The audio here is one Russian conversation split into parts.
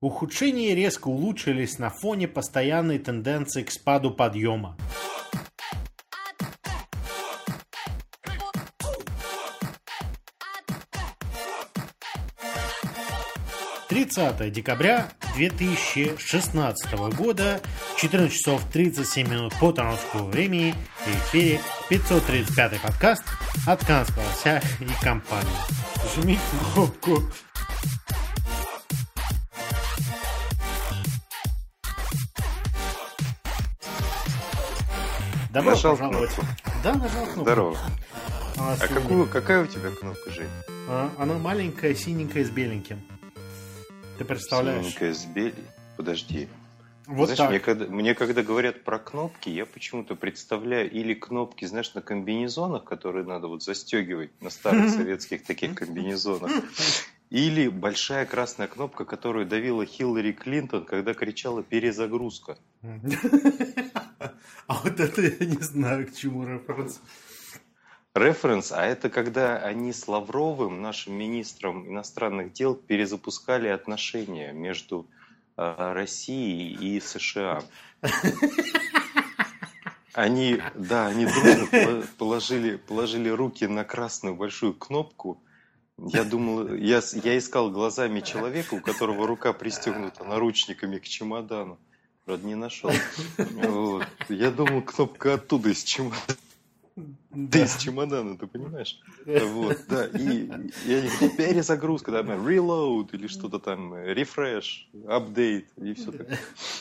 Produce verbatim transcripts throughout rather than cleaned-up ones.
Ухудшения резко улучшились на фоне постоянной тенденции к спаду подъема. тридцатое декабря две тысячи шестнадцатого года, четырнадцать часов тридцать семь минут по тонскому времени, в эфире пятьсот тридцать пятый подкаст от Канского лося и компании. Жми кнопку. Добро нажал пожаловать. кнопку. Да, нажал кнопку. Здорово. А, А какую, какая у тебя кнопка, Жень? А, она маленькая, синенькая, с беленьким. Ты представляешь? Синенькая с белей. Подожди. Вот знаешь, так. Мне, когда, мне когда говорят про кнопки, я почему-то представляю или кнопки, знаешь, на комбинезонах, которые надо вот застегивать на старых советских таких комбинезонах, или большая красная кнопка, которую давила Хиллари Клинтон, когда кричала «перезагрузка». А вот это я не знаю, к чему референс. Референс, а это когда они с Лавровым, нашим министром иностранных дел, перезапускали отношения между э, Россией и США. Они, да, они дружно положили, положили руки на красную большую кнопку. Я думал, я, я искал глазами человека, у которого рука пристегнута наручниками к чемодану. Правда, не нашел. Вот. Я думал, кнопка оттуда, из чемодана. Да. Ты из чемодана, ты понимаешь? Вот, да. И я не говорю, перезагрузка, да, reload или что-то там, refresh, update и все такое.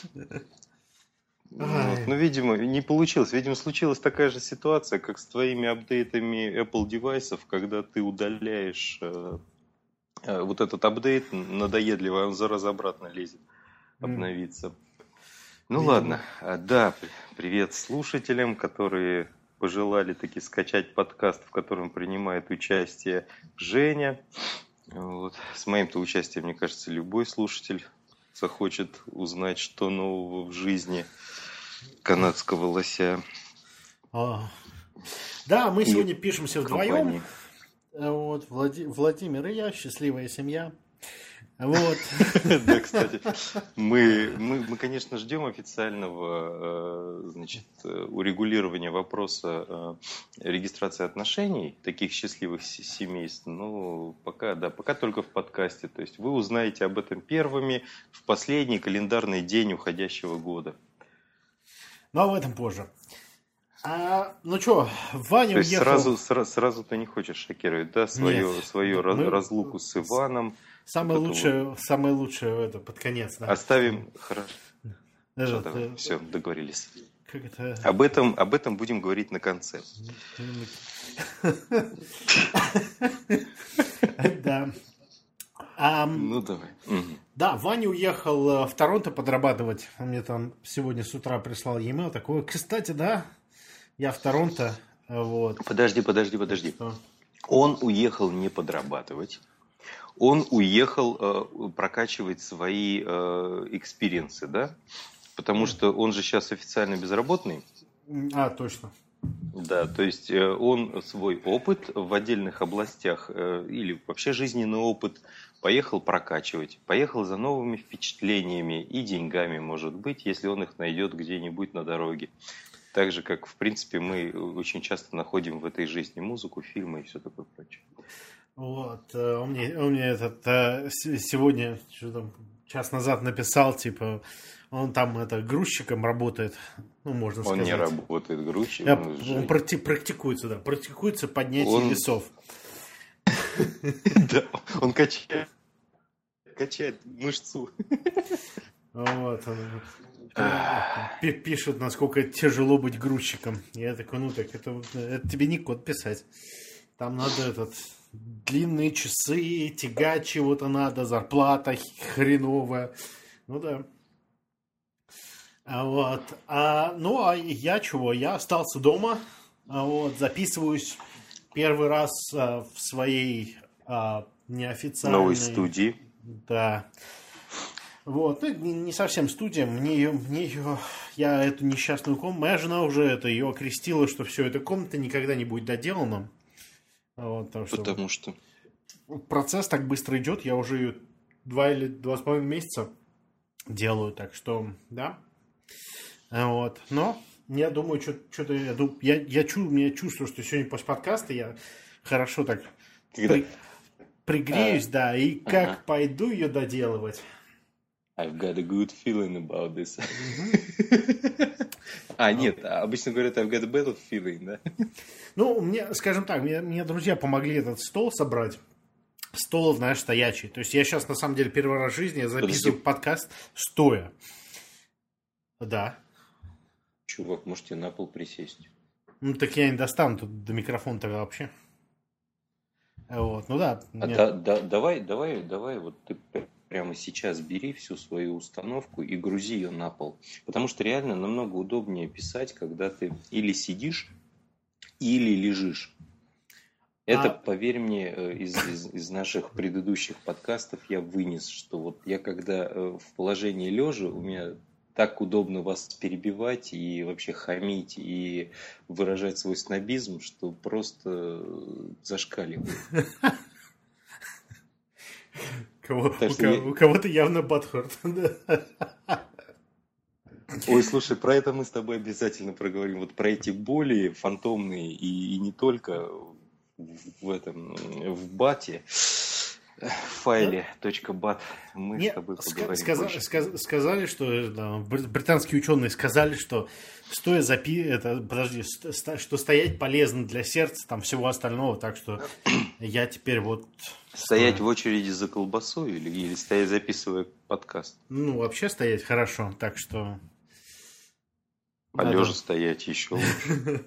Вот. Ну, видимо, не получилось. Видимо, случилась такая же ситуация, как с твоими апдейтами Apple девайсов, когда ты удаляешь э, э, вот этот апдейт надоедливый, он за раз обратно лезет обновиться. Ну видимо. Ладно, да, привет слушателям, которые пожелали таки скачать подкаст, в котором принимает участие Женя. Вот. С моим-то участием, мне кажется, любой слушатель захочет узнать, что нового в жизни канадского лося. А. Да, мы и сегодня пишемся вдвоем. Вот, Влади... Владимир и я, счастливая семья. Вот. Да, кстати, мы, мы, мы, конечно, ждем официального, значит, урегулирования вопроса регистрации отношений таких счастливых семейств, но пока, да, пока только в подкасте. То есть вы узнаете об этом первыми в последний календарный день уходящего года. Но об этом позже. А, ну что, Ваня То есть уехал... сразу, сразу, сразу ты не хочешь шокировать, да, свою, Нет, свою мы... разлуку с Иваном. Самое лучшее, вот. самое лучшее это под конец. Да. Оставим, хорошо. Это, Давай. это... Все, договорились. Как это... Об этом, об этом будем говорить на конце. Да. Ну давай. Да, Ваня уехал в Торонто подрабатывать. Он мне там сегодня с утра прислал e-mail такой. Кстати, да, я в Торонто. Вот. Подожди, подожди, подожди. Что? Он уехал не подрабатывать. Он уехал э, прокачивать свои экспириенсы, э, да? Потому что он же сейчас официально безработный. А, точно. Да, то есть э, он свой опыт в отдельных областях э, или вообще жизненный опыт поехал прокачивать. Поехал за новыми впечатлениями и деньгами, может быть, если он их найдет где-нибудь на дороге. Так же, как, в принципе, мы очень часто находим в этой жизни музыку, фильмы и все такое прочее. Вот, он мне, он мне этот, сегодня, что там, час назад написал, типа, он там это, грузчиком работает, ну, можно сказать. Он не работает грузчиком. Он, он практи, практикуется, да, практикуется поднятие он... весов. Да, он качает, качает мышцу. Вот, он пишет, насколько тяжело быть грузчиком. Я такой, ну так, это, это тебе не код писать. Там надо этот... Длинные часы, тягать чего-то надо, зарплата хреновая. Ну да. А вот. А, ну, а я чего? Я остался дома. А вот, записываюсь первый раз а, в своей а, неофициальной... Новой студии. Да. Вот. Ну, не, не совсем студия. Мне ее, мне ее... Я эту несчастную комнату... Моя жена уже это, ее окрестила, что все, эта комната никогда не будет доделана. Вот, потому, что потому что процесс так быстро идет, я уже два или два с половиной месяца делаю, так что, да. Вот, но я думаю, что-то, я, я, я, чу, я чувствую, что сегодня после подкаста я хорошо так при, пригреюсь, а, да, и как ага. пойду ее доделывать. I've got a good feeling about this. А, нет, обычно говорят I've got a better feeling, да? Ну, мне, скажем так, мне, мне друзья помогли этот стол собрать. Стол, знаешь, стоячий. То есть я сейчас, на самом деле, первый раз в жизни я записываю Подожди. подкаст стоя. Да. Чувак, можете на пол присесть? Ну, так я не достану тут до микрофона тогда вообще. Вот, ну да. А мне... да, да, давай, давай, давай, вот ты прямо сейчас бери всю свою установку и грузи ее на пол. Потому что реально намного удобнее писать, когда ты или сидишь, или лежишь. Это, а... поверь мне, из, из, из наших предыдущих подкастов я вынес, что вот я когда в положении лежа, у меня так удобно вас перебивать и вообще хамить и выражать свой снобизм, что просто зашкаливает. Кого, у, что я... у кого-то явно бадхорт. Ой, слушай, про это мы с тобой обязательно проговорим. Вот про эти боли фантомные и, и не только в этом, в бате, в файле .bat мы Не, с тобой поговорим. Сказали, сказ, сказали, что да, британские ученые сказали, что стоя запи, это, подожди, что стоять полезно для сердца, там всего остального, так что я теперь вот... Стоять в очереди за колбасой или, или стоять записывая подкаст? Ну, вообще стоять хорошо, так что... А надо... лежа стоять еще лучше.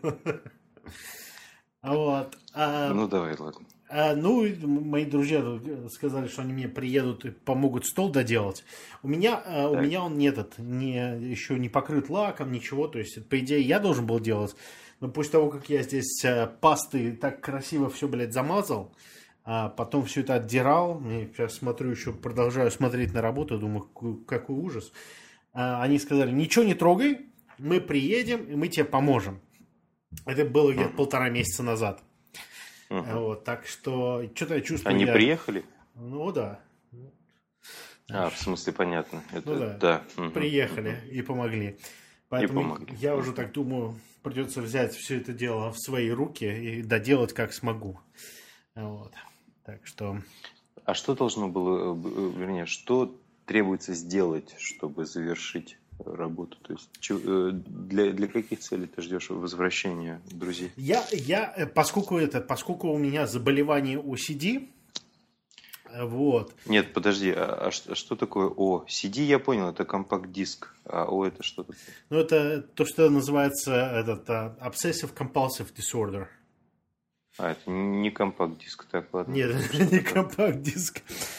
Вот. А, ну, давай, ладно. А, ну, мои друзья сказали, что они мне приедут и помогут стол доделать. У меня, а, у меня он не этот, не, еще не покрыт лаком, ничего. То есть, по идее, я должен был делать. Но после того, как я здесь а, пастой так красиво все, блядь, замазал, а потом все это отдирал, и сейчас смотрю, еще продолжаю смотреть на работу, думаю, какой, какой ужас. А, они сказали, ничего не трогай, мы приедем, и мы тебе поможем. Это было где-то uh-huh. полтора месяца назад. Uh-huh. Вот, так что что-то я чувствую. Они я... приехали? Ну да. А, в смысле, понятно. Это... Ну да. да. Uh-huh. Приехали uh-huh. и помогли. Поэтому и помогли. я уже так думаю, придется взять все это дело в свои руки и доделать как смогу. Вот. Так что. А что должно было, вернее, что требуется сделать, чтобы завершить работу? То есть для, для каких целей ты ждешь возвращения друзей? Я, я поскольку, это, поскольку у меня заболевание о си ди, вот. Нет, подожди, а, а что, что такое О? си ди я понял, это компакт-диск, а О это что такое? Ну, это то, что называется этот, uh, Obsessive Compulsive Disorder. А, это не компакт-диск, так, ладно. Нет, не компакт-диск.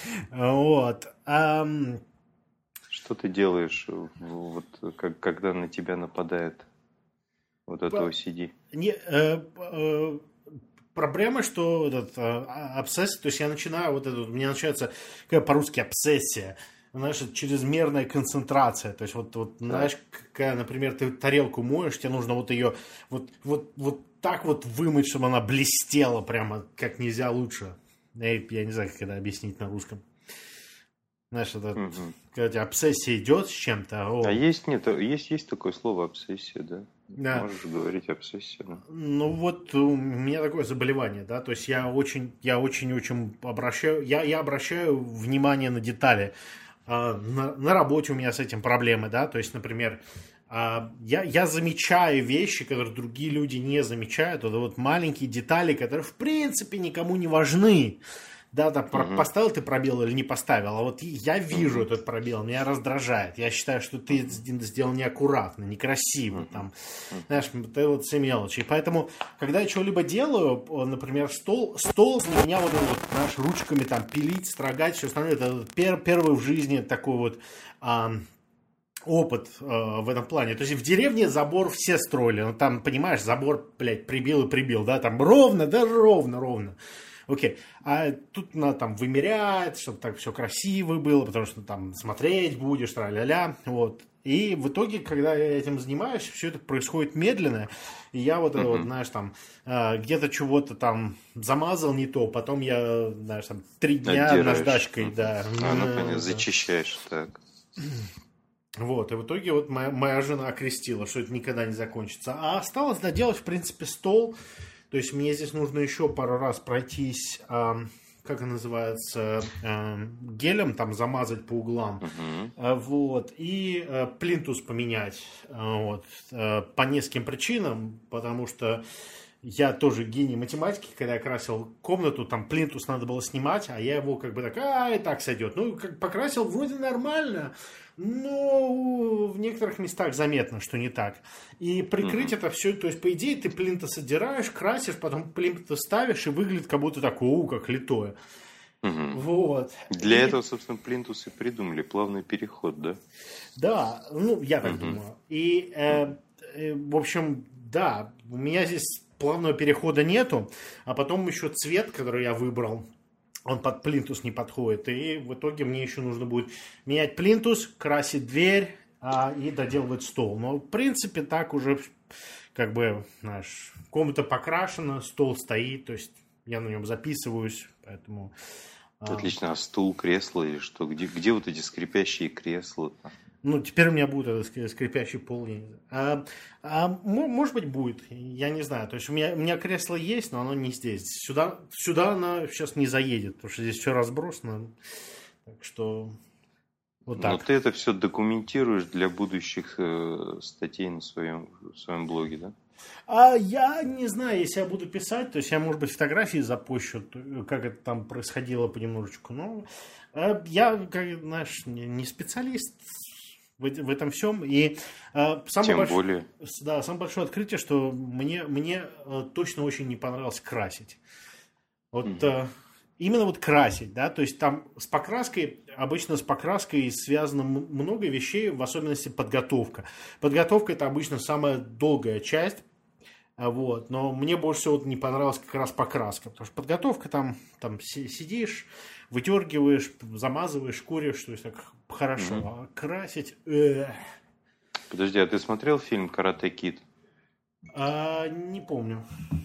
Вот. Um... Что ты делаешь, вот, как, когда на тебя нападает вот это О си ди? Не, э, э, проблема, что этот, э, обсессия, то есть я начинаю вот это, у меня начинается, как по-русски, обсессия, знаешь, чрезмерная концентрация, то есть вот, вот да. знаешь, когда, например, ты тарелку моешь, тебе нужно вот ее вот, вот, вот так вот вымыть, чтобы она блестела прямо как нельзя лучше. Я, я не знаю, как это объяснить на русском. Знаешь, это, угу. когда у тебя обсессия идет с чем-то. О. А есть, нет, есть, есть такое слово обсессия, да? Да. Можешь говорить обсессия, да? Ну вот у меня такое заболевание, да, то есть я очень, я очень-очень обращаю, я, я обращаю внимание на детали. А, на, на работе у меня с этим проблемы, да, то есть, например, а, я, я замечаю вещи, которые другие люди не замечают, это вот маленькие детали, которые в принципе никому не важны. Да, да, uh-huh. поставил ты пробел или не поставил, а вот я вижу uh-huh. этот пробел, меня раздражает. Я считаю, что ты сделал неаккуратно, некрасиво, uh-huh. там, uh-huh. знаешь, это вот все мелочи. И поэтому, когда я что-либо делаю, например, стол, стол для меня вот, вот, знаешь, ручками там пилить, строгать, все остальное, это пер, первый в жизни такой вот а, опыт а, в этом плане. То есть в деревне забор все строили, ну там, понимаешь, забор, блядь, прибил и прибил, да, там ровно, даже ровно, ровно. Окей, а тут надо там вымерять, чтобы так все красиво было, потому что там смотреть будешь, тра-ля-ля, вот. И в итоге, когда я этим занимаюсь, все это происходит медленно, и я вот, uh-huh. вот знаешь, там, где-то чего-то там замазал не то, потом я, знаешь, там, три дня Отдираешь. наждачкой, uh-huh. да. А, ну, понятно, зачищаешь, так. Вот, и в итоге вот моя, моя жена окрестила, что это никогда не закончится. А осталось доделать, в принципе, стол. То есть мне здесь нужно еще пару раз пройтись, э, как это называется, э, гелем, там замазать по углам. Мгм. Э, вот, и э, плинтус поменять. Э, вот, э, по нескольким причинам, потому что я тоже гений математики, когда я красил комнату, там плинтус надо было снимать, а я его как бы так, а, и так сойдет. Ну, как покрасил вроде нормально, но в некоторых местах заметно, что не так. И прикрыть Мгм. это все, то есть, по идее, ты плинтус отдираешь, красишь, потом плинтус ставишь, и выглядит как будто так, о, как литое. Мгм. Вот. Для И, этого, собственно, плинтус и придумали. Плавный переход, да? да, ну, я так Мгм. думаю. И, э, э, в общем, да, у меня здесь плавного перехода нету, а потом еще цвет, который я выбрал, он под плинтус не подходит. И в итоге мне еще нужно будет менять плинтус, красить дверь а, и доделывать стол. Но, в принципе, так уже, как бы, знаешь, комната покрашена, стол стоит, то есть я на нем записываюсь, поэтому... а, Отлично. А стул, кресло или что? Где, где вот эти скрипящие кресла-то? Ну, теперь у меня будет этот скри- скрипящий пол. я не знаю. А, а, мо- может быть, будет. Я не знаю. То есть у меня, у меня кресло есть, но оно не здесь. Сюда, сюда оно сейчас не заедет, потому что здесь все разбросано. Так что вот Но так. ты это все документируешь для будущих э, статей на своем, в своем блоге, да? А я не знаю, если я буду писать, то есть я, может быть, фотографии запущу, то- как это там происходило понемножечку. Но э, я, как, знаешь, не, не специалист в, эт- в этом всем. И э, самое Тем большое... более. Да, самое большое открытие, что мне, мне э, точно очень не понравилось красить. Вот Мгм. э, именно вот красить, да, то есть там с покраской, обычно с покраской связано м- много вещей, в особенности подготовка. Подготовка это обычно самая долгая часть, а, вот, но мне больше всего вот не понравилась как раз покраска, потому что подготовка там, там си- сидишь, выдергиваешь, замазываешь, куришь, то есть так хорошо, Мгм. а красить... эх. Подожди, а ты смотрел фильм «Карате Кид»? А, не помню.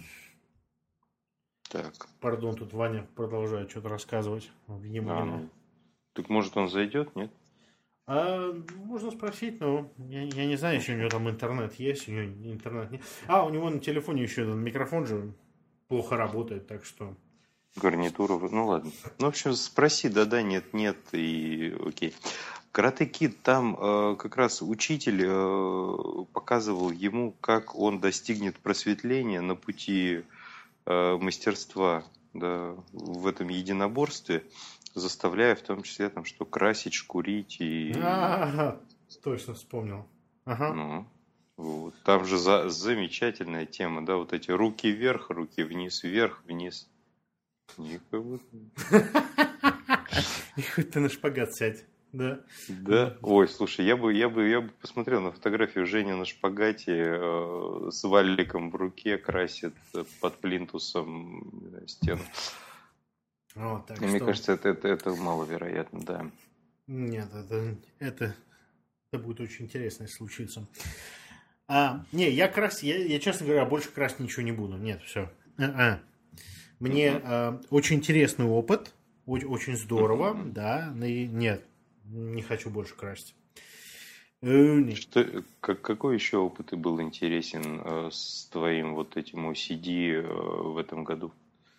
Так. Пардон, тут Ваня продолжает что-то рассказывать. Видимо, А, ему. ну. Так может он зайдет, нет? А, можно спросить, но я, я не знаю, если у него там интернет есть, у него интернет нет. А, у него на телефоне еще этот микрофон же плохо работает, так что... Гарнитура. вы- Ну ладно. Ну, в общем, спроси, да-да, нет, нет, и окей. Карате Кид, там э, как раз учитель э, показывал ему, как он достигнет просветления на пути э, мастерства, да, в этом единоборстве, заставляя в том числе там, что красить, шкурить и... А, точно вспомнил. Ага. Ну, вот. Там же за- замечательная тема, да, вот эти руки вверх, руки вниз, вверх, вниз. Никого. И хоть ты на шпагат сядь. Да. Да. Ой, слушай, я бы, я бы, я бы посмотрел на фотографию Жени на шпагате э, с валиком в руке, красит э, под плинтусом э, стену. Вот, так И мне что... кажется, это, это, это маловероятно, да. Нет, это, это, это будет очень интересно, если случится. А, не, я крас, я, я, честно говоря, больше красить ничего не буду. Нет, все. А-а. Мне Мгм. а, очень интересный опыт, о- очень здорово, Мгм. да, но и нет, не хочу больше красить. Э, нет. Что, как, какой еще опыт и был интересен э, с твоим вот этим о си ди э, в этом году?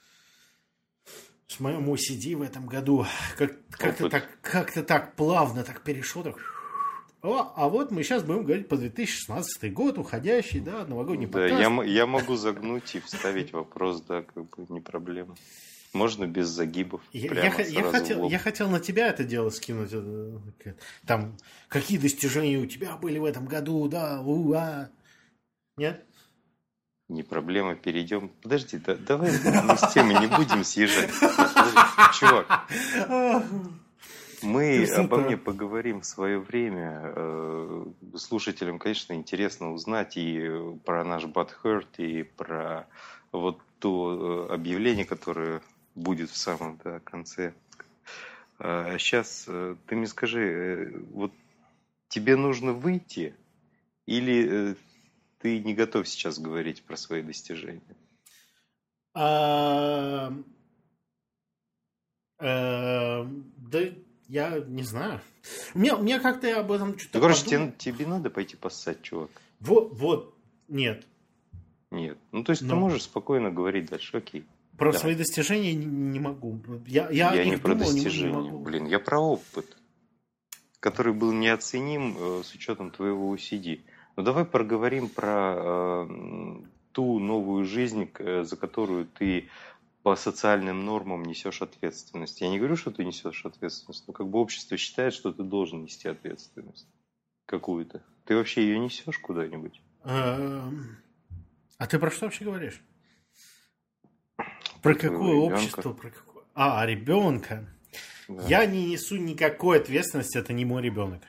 С моим о си ди в этом году как, как-то, Опыт. так, как-то так плавно так перешел, так... О, а вот мы сейчас будем говорить по две тысячи шестнадцатый год, уходящий, да, новогодний Да, подкаст. я, м- я могу загнуть и вставить вопрос, да, как бы не проблема. Можно без загибов, Я, прямо я х- я сразу в хотел, лоб. я хотел на тебя это дело скинуть. э, к- Там, какие достижения у тебя были в этом году, да, уа. Нет? Не проблема, перейдем. Подожди, да, давай мы с темы не будем съезжать. Подожди, чувак, мы Красота. обо мне поговорим в свое время. Э, Слушателям, конечно, интересно узнать и про наш Butthurt, и про вот то э, объявление, которое будет в самом да, конце. А сейчас э, ты мне скажи, э, вот тебе нужно выйти или э, ты не готов сейчас говорить про свои достижения? А, э, да Я не знаю. У меня, у меня как-то я об этом что-то Ну, короче, подумал. тебе, тебе надо пойти поссать, чувак. Вот, вот, нет. Нет. Ну, то есть Но. ты можешь спокойно говорить дальше, окей. Про Давай. свои достижения не, не могу. Я, я, Я о них не про думал, не- не достижения, могу. блин, я про опыт, который был неоценим э, с учетом твоего о си ди. Ну, давай проговорим про э, ту новую жизнь, к- за которую ты по социальным нормам несешь ответственность. Я не говорю, что ты несешь ответственность, но как бы общество считает, что ты должен нести ответственность какую-то. Ты вообще ее несешь куда-нибудь? Эм, А ты про что вообще говоришь? Про Про твоего какое ребенка. общество? Про какое... А, ребенка. Да. Я не несу никакой ответственности, это не мой ребенок.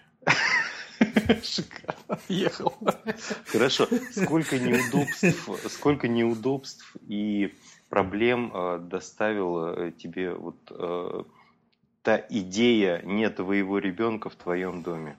Шикарно. Ехал. Хорошо. Сколько неудобств, сколько неудобств и проблем э, доставила э, тебе вот э, та идея не твоего ребенка в твоем доме?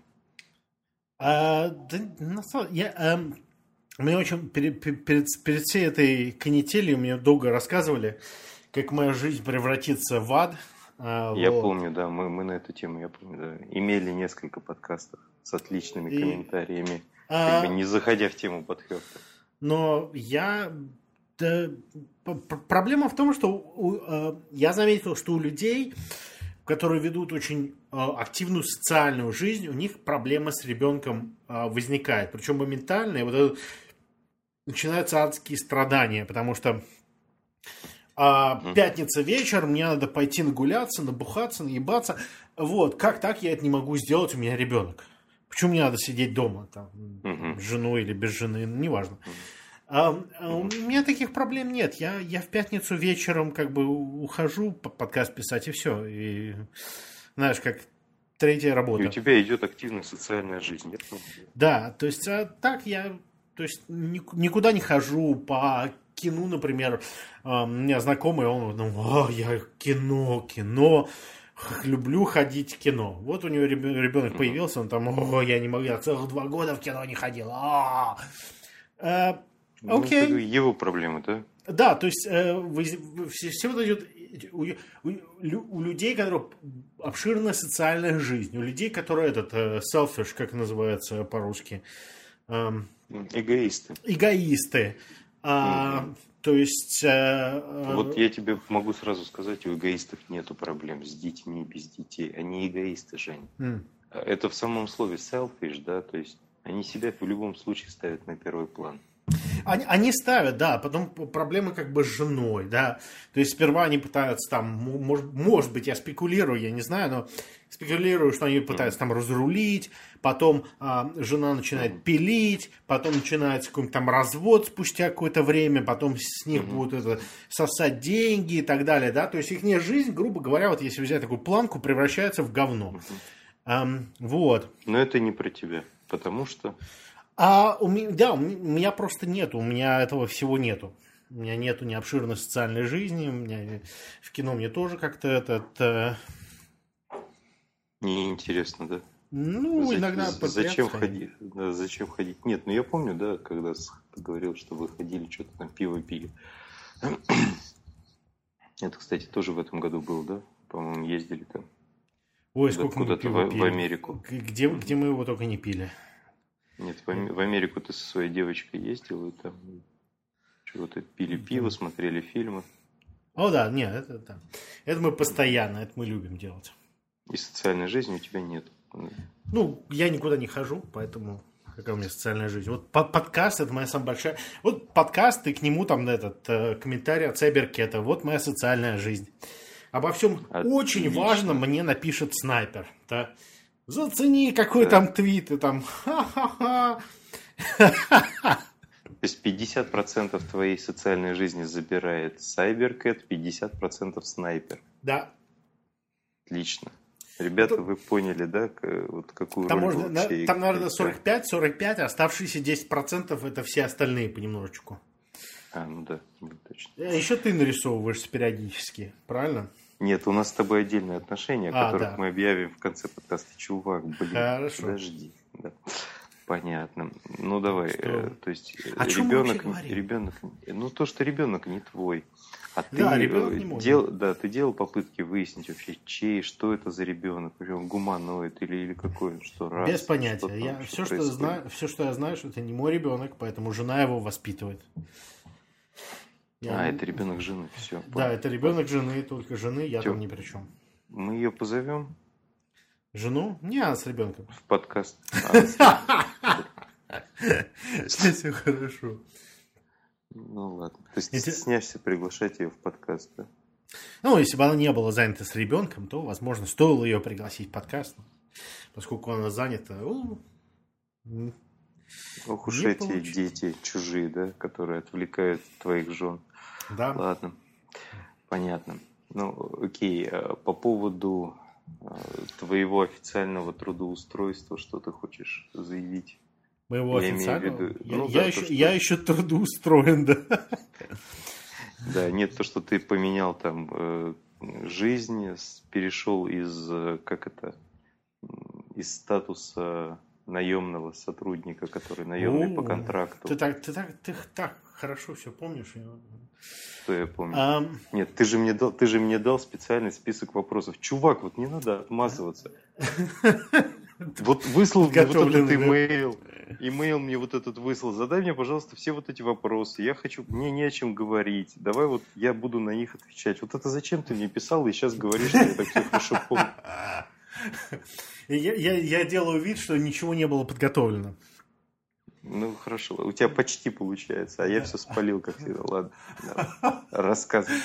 А, да, на самом- я, эм, мне очень перед, перед, перед всей этой канителью мне долго рассказывали, как моя жизнь превратится в ад. А, Я вот. помню, да, мы, мы на эту тему, я помню, да, имели несколько подкастов с отличными И- комментариями, А, как бы не заходя в тему подхёрта. Но я... да, п- п- проблема в том, что у- э, я заметил, что у людей, которые ведут очень э, активную социальную жизнь, у них проблема с ребенком э, возникает. Причем моментально. И вот это начинаются адские страдания, потому что а, Мгм. пятница вечер, мне надо пойти нагуляться, набухаться, наебаться. Вот, как так я это не могу сделать, у меня ребенок. Почему мне надо сидеть дома, там, Мгм. с женой или без жены, ну, неважно. А, а у меня таких проблем нет. Я, я в пятницу вечером как бы ухожу по- подкаст писать, и все. И знаешь, как третья И работа. у тебя идет активная социальная жизнь. Я помню. Да, то есть а так я то есть, ни- никуда не хожу по кино, например. А, у меня знакомый, он, ну, «А, я кино, кино, х- люблю ходить в кино». Вот у него ребё- ребенок Мгм. появился, он там, «О, я не могу, я целых два года в кино не ходил». А. А, Ну, Окей. это его проблемы, да? Да, то есть э, вы- вы- все, все вот идет у, у- лю- у людей, которые обширная социальная жизнь, у людей, которые этот э, selfish, как называется по-русски, эм, Эгоисты. эгоисты. А, Мгм. То есть... э, э, Вот я тебе могу сразу сказать, у эгоистов нету проблем с детьми, без детей. Они эгоисты, Жень. м. Это в самом слове selfish, да, то есть они себя в любом случае ставят на первый план. Они, они ставят, да, потом п- проблемы как бы с женой, да. То есть сперва они пытаются там, м- может, может быть, я спекулирую, я не знаю, но спекулирую, что они пытаются там разрулить, потом а, жена начинает Мгм. пилить, потом начинается какой-нибудь там развод спустя какое-то время, потом с них Мгм. будут это, сосать деньги и так далее, да. То есть их жизнь, грубо говоря, вот если взять такую планку, превращается в говно. Мгм. Ам, вот. Но это не про тебя, потому что... А у меня, да, у меня, у меня просто нету, у меня этого всего нету. У меня нету ни обширной социальной жизни, у меня в кино мне тоже как-то этот, э, Неинтересно, да? ну, За- иногда з- под зачем приятно ходить? Да, зачем ходить? Нет, ну я помню, да, когда с- ты говорил, что вы ходили, что-то там пиво пили. Это, кстати, тоже в этом году было, да? По-моему, ездили там. Ой, Да, сколько мы куда-то пива в- в пили. Америку. Г- Где, где мы его только не пили. Нет, в, Ам- в Америку ты со своей девочкой ездил, и там чего-то пили пиво, смотрели фильмы. О, да, нет, это, да. Это мы постоянно, это мы любим делать. И социальной жизни у тебя нет. Ну, я никуда не хожу, поэтому какая у меня социальная жизнь. Вот под- подкаст это моя самая большая. Вот подкаст, и к нему там этот э, комментарий от Сайберкета. Вот моя социальная жизнь. Обо всем очень Отлично. важно мне напишет снайпер. Да? Зацени, какой Да. там твит, и там ха-ха-ха. То есть пятьдесят процентов твоей социальной жизни забирает Сайберкэт, пятьдесят процентов снайпер. Да. Отлично. Ребята, Это- вы поняли, да, к- вот какую Там, роль можно, вы на- вообще там, наверное, играете? сорок пять сорок пять, а оставшиеся десять процентов это все остальные понемножечку. А, ну да, да, точно. Еще ты нарисовываешься периодически, правильно? Нет, у нас с тобой отдельные отношения, о А, которых да. мы объявим в конце подкаста. Чувак, блин, Хорошо. подожди. Да. Понятно. Ну давай, Что? э, то есть О чем мы вообще ребенок, говорим? ребенок, ну то, что ребенок не твой, а ты Да, ребенок э, не мой. дел, да, ты делал попытки выяснить вообще, чей, что это за ребенок, вообще он гуманоид или или какой он, что рас, Без понятия. что там, Я, что все, что происходит. знаю, все, что я знаю, что это не мой ребенок, поэтому жена его воспитывает. Я А, не- это ребенок жены, все. Да, это ребенок жены, только жены, я Тё. там ни при чем. Мы ее позовем Жену? Не, она с ребенком. в подкаст. А, Все хорошо. ну ладно. То есть Я те- стесняешься приглашать ее в подкаст, да? Ну, если бы она не была занята с ребенком, то, возможно, стоило ее пригласить в подкаст. Поскольку она занята, у, м, Ох уж Не эти получится. дети чужие, да, которые отвлекают твоих жен. да. Ладно, понятно. Ну, окей, а по поводу а, твоего официального трудоустройства, что ты хочешь заявить? Моего Я имею в официального. виду- Я, ну я да, то, еще, что- я еще трудоустроен, да. Да, нет, то, что ты поменял там э, жизнь, с- перешел из, э, как это, м, из статуса наемного сотрудника, который наемный по О, контракту, Ты так, ты так, ты так хорошо все помнишь. что я помню. Ам, Нет, ты же мне дал, ты же мне дал специальный список вопросов. Чувак, вот не надо отмазываться. Вот выслал мне вот этот Подготовленный, да? имейл. Имейл мне вот этот выслал. Задай мне, пожалуйста, все вот эти вопросы. Я хочу, мне не о чем говорить. Давай вот я буду на них отвечать. Вот это зачем ты мне писал и сейчас говоришь, что я так все хорошо помню. Я, я, я делаю вид, что ничего не было подготовлено. Ну, хорошо. У тебя почти получается, а я все спалил, как всегда. Ладно, давай, рассказывай.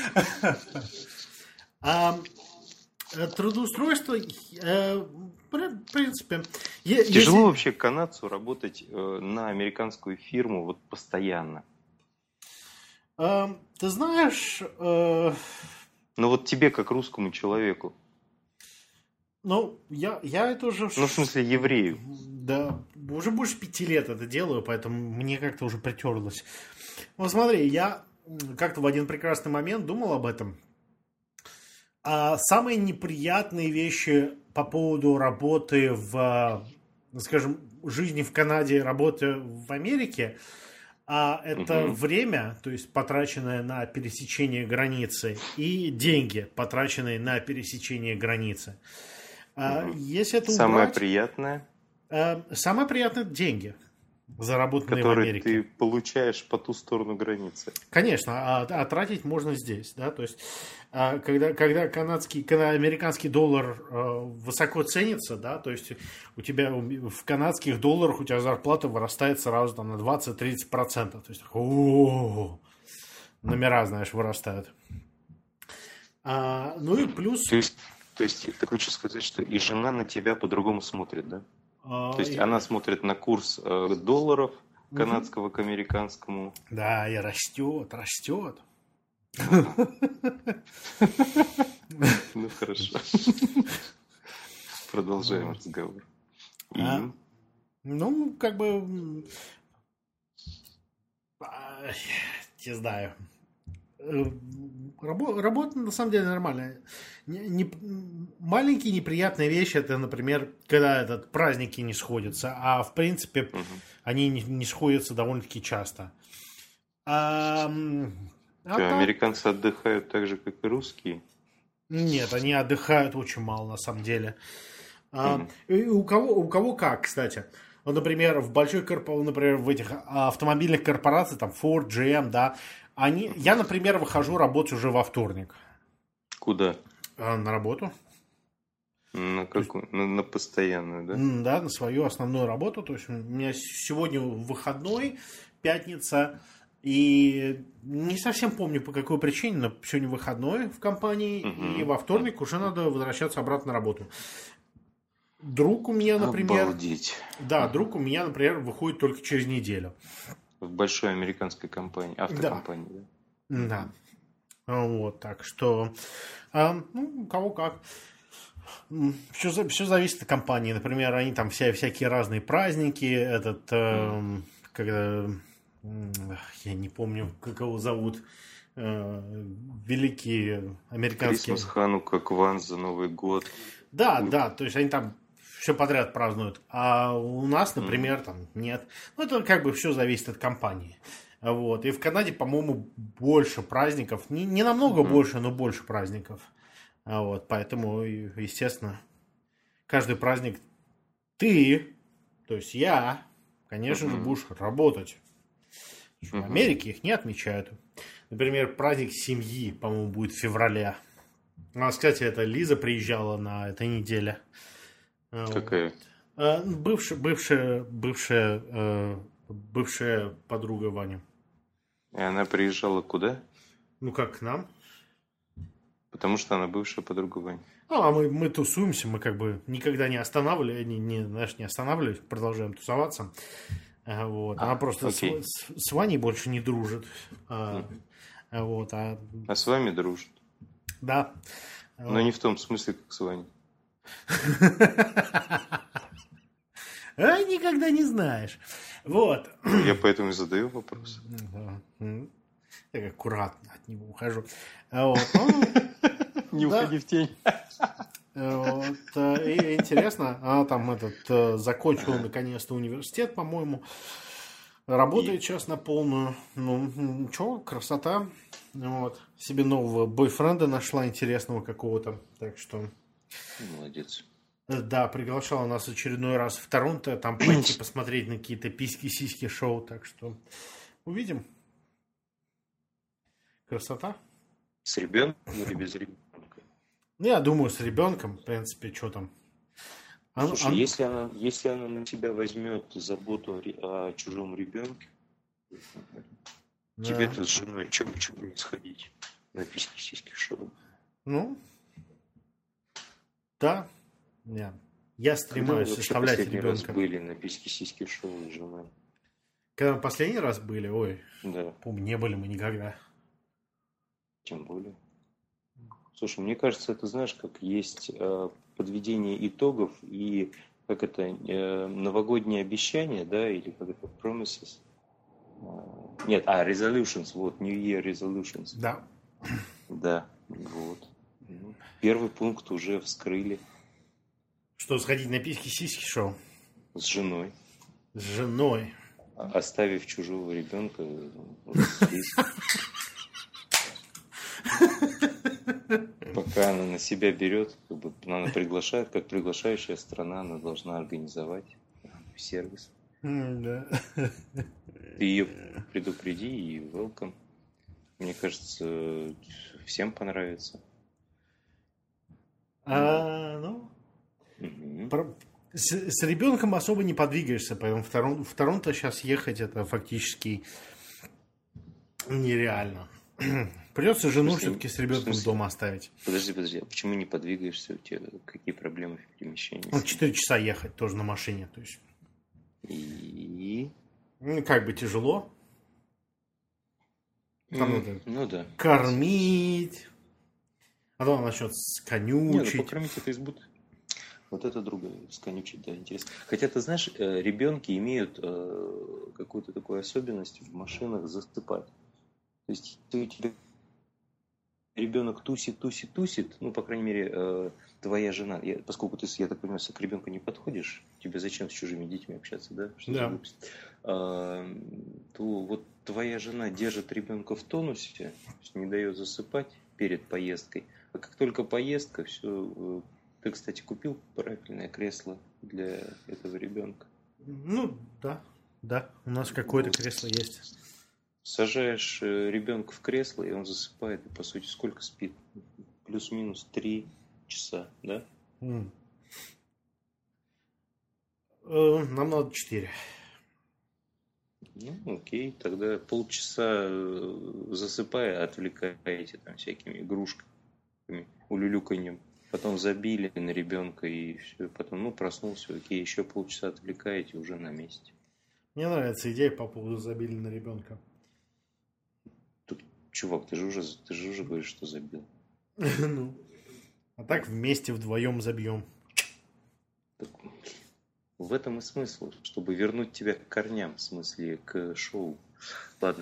А э, трудоустройство, э, в принципе... е- Тяжело если- вообще канадцу работать э, на американскую фирму вот постоянно. э, Ты знаешь, э, Ну вот тебе, как русскому человеку, ну, я, я это уже... ну в смысле еврею, Да, уже больше пяти лет это делаю, поэтому мне как-то уже притерлось. Ну, смотри, я м, как-то в один прекрасный момент думал об этом. А самые неприятные вещи по поводу работы в, ну, скажем, жизни в Канаде, работы в Америке, а это Мгм. время, то есть потраченное на пересечение границы, и деньги, потраченные на пересечение границы. А Мгм. если это самое убрать, приятное, э, самое приятное – деньги, заработанные в которое Америке. ты получаешь по ту сторону границы. Конечно, а, а тратить можно здесь, да, то есть, а, когда, когда канадский, когда американский доллар э, высоко ценится, да, то есть у тебя у- в канадских долларах у тебя зарплата вырастает сразу там на двадцать-тридцать процентов, то есть, о, номера, знаешь, вырастают. А, ну и плюс, То есть, то есть ты хочешь сказать, что и жена на тебя по-другому смотрит, да? а, То есть и- она смотрит на курс э, долларов Мгм. канадского к американскому. да, и растет, растет. Ну хорошо. Продолжаем разговор. И А, Ну, как бы, м, а, не знаю. Э, рабо- Работа на самом деле нормальная. Не- не- маленькие неприятные вещи это, например, когда этот праздники не сходятся, а в принципе Мгм. они не, не сходятся довольно-таки часто. А, м, а Что, так- американцы отдыхают так же, как и русские? Нет, они отдыхают очень мало, на самом деле. А, Мгм. и у кого, у кого как, кстати. Вот, например, в большой корпо- например, в этих а, автомобильных корпорациях, там Ford, джи эм, да, они, я, например, выхожу работать уже во вторник Куда? а, на работу, На какую? На, на постоянную, да? М, да, на свою основную работу. То есть у меня сегодня выходной, пятница, и не совсем помню по какой причине, но сегодня выходной в компании, Мгм. и во вторник уже надо возвращаться обратно на работу. Друг у меня, например, Обалдеть. да, друг у меня, например, выходит только через неделю. В большой американской компании, автокомпании, да? Да. Вот, так что, а, ну, у кого как. Все, все зависит от компании. Например, они там вся, всякие разные праздники. Этот, эм, когда, м, я не помню, как его зовут, э, великие американские... Крисмас, Ханука, Кванза, Новый год. Да, да, то есть они там все подряд празднуют. А у нас, например, там нет. Ну, это как бы все зависит от компании. Вот. И в Канаде, по-моему, больше праздников. Не, не намного mm-hmm. больше, но больше праздников. Вот. Поэтому, естественно, каждый праздник ты, то есть я, конечно mm-hmm. же, будешь работать. Mm-hmm. В Америке их не отмечают. Например, праздник семьи, по-моему, будет в феврале. А, кстати, это Лиза приезжала на этой неделе. Какая? Вот. Бывшая, бывшая, бывшая, бывшая подруга Вани. И она приезжала куда? Ну, как к нам. Потому что она бывшая подруга Вани. А мы, мы тусуемся, мы как бы никогда не останавливались, не, не, знаешь, не останавливались, продолжаем тусоваться. Вот. Она а, просто с, с, с Ваней больше не дружит. А, mm-hmm. вот, а... а с вами дружит? Да. Но вот. Не в том смысле, как с Ваней. А никогда не знаешь. Вот. Я поэтому и задаю вопрос. Так аккуратно от него ухожу. Не уходи в тень. И интересно, она там этот закончила наконец-то университет, по-моему. Работает сейчас на полную. Ну, ничего, красота. Вот. Себе нового бойфренда нашла интересного какого-то. Так что... Молодец. Да, приглашала нас очередной раз в Торонто, там пойти посмотреть на какие-то письки-сиськи шоу, так что увидим. Красота. С ребенком или без ребенка? Я думаю, с ребенком, в принципе, что там. Слушай, он, он... Если, она, если она на себя возьмет заботу о, о чужом ребенке, да. Тебе-то с женой чем почему не сходить на письки-сиськи шоу? Ну, да. Yeah. Я стремаюсь составлять ребенка. Раз были на письки-сиськи шоу с женой. Когда мы последний раз были, ой, да. Помню, не были мы никогда. Тем более. Слушай, мне кажется, это, знаешь, как есть э, подведение итогов и как это, э, новогодние обещания, да, или как это, promises. Э, нет, а, resolutions, вот, New Year resolutions. Да. Да, вот. Первый пункт уже вскрыли. Что, сходить на письки-сиськи шоу? С женой. С женой. Оставив чужого ребенка. Пока она на себя берет, как бы, она приглашает, как приглашающая страна, она должна организовать сервис. Да. Ты ее предупреди и welcome. Мне кажется, всем понравится. А, ну... Угу. С, с ребенком особо не подвигаешься, поэтому в, Торон, в Торонто сейчас ехать это фактически нереально. Придется жену все-таки с ребенком дома оставить. Подожди, подожди, а почему не подвигаешься? У тебя какие проблемы в перемещении? Ну, четыре часа ехать тоже на машине. То есть... И... Ну, как бы тяжело. Там mm, надо ну, да. кормить. А то он начнет сконючить. Не, ну покормить это из будки. Вот это другое, сконючить, да, интересно. Хотя, ты знаешь, ребенки имеют какую-то такую особенность в машинах засыпать. То есть, если у тебя ребенок тусит, тусит, тусит, ну, по крайней мере, твоя жена, я, поскольку ты, я так понимаю, к ребенку не подходишь, тебе зачем с чужими детьми общаться, да? Что да. за глупость? А, то вот твоя жена держит ребенка в тонусе, не дает засыпать перед поездкой, а как только поездка, все... Ты, кстати, купил правильное кресло для этого ребенка? Ну, да. Да, у нас какое-то вот. Кресло есть. Сажаешь ребенка в кресло, и он засыпает. И, по сути, сколько спит? Плюс-минус три часа, да? Mm. Нам надо четыре. Ну, окей. Тогда полчаса засыпая, отвлекаете там всякими игрушками, улюлюканьем. Потом забили на ребенка и все. Потом, ну, проснулся, окей, еще полчаса отвлекаете, уже на месте. Мне нравится идея по поводу забили на ребенка. Тут, чувак, ты же уже, ты же уже говоришь, что забил. Ну. А так вместе вдвоем забьем. Так, в этом и смысл, чтобы вернуть тебя к корням, в смысле, к шоу. Ладно.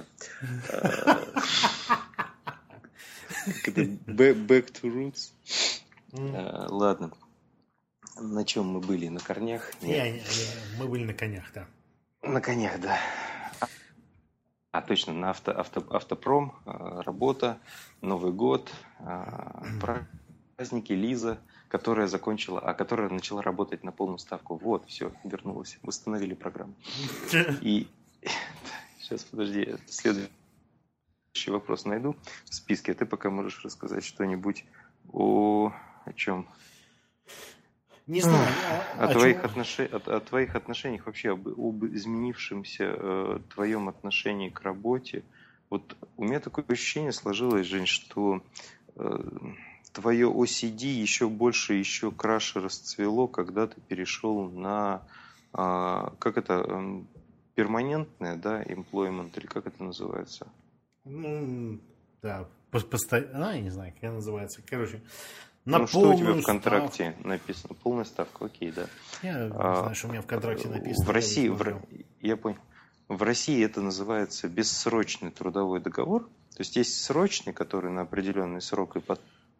Back to roots. Mm. А, ладно. На чем мы были? На корнях? Не, не, не, мы были на конях, да. На конях, да. А, точно, на авто, авто, автопром, работа, Новый год, праздники, Лиза, которая закончила, а которая начала работать на полную ставку. Вот, все, вернулась, восстановили программу. И сейчас, подожди, следующий вопрос найду в списке. Ты пока можешь рассказать что-нибудь о, о чем? Не знаю. О, о, твоих отнош... о, о твоих отношениях вообще, об, об изменившемся э, твоем отношении к работе. Вот у меня такое ощущение сложилось, Жень, что э, твое о си ди еще больше, еще краше расцвело, когда ты перешел на, э, как это, э, перманентное, да, employment, или как это называется? Ну, да, постоянно, а, я не знаю, как это называется. Короче, на ну, что у тебя в контракте ставку написано? Полная ставка, окей, да. Я а, знаю, что у меня в контракте написано. В России, в, я понял. В России это называется бессрочный трудовой договор. То есть есть срочный, который на определенный срок, и под...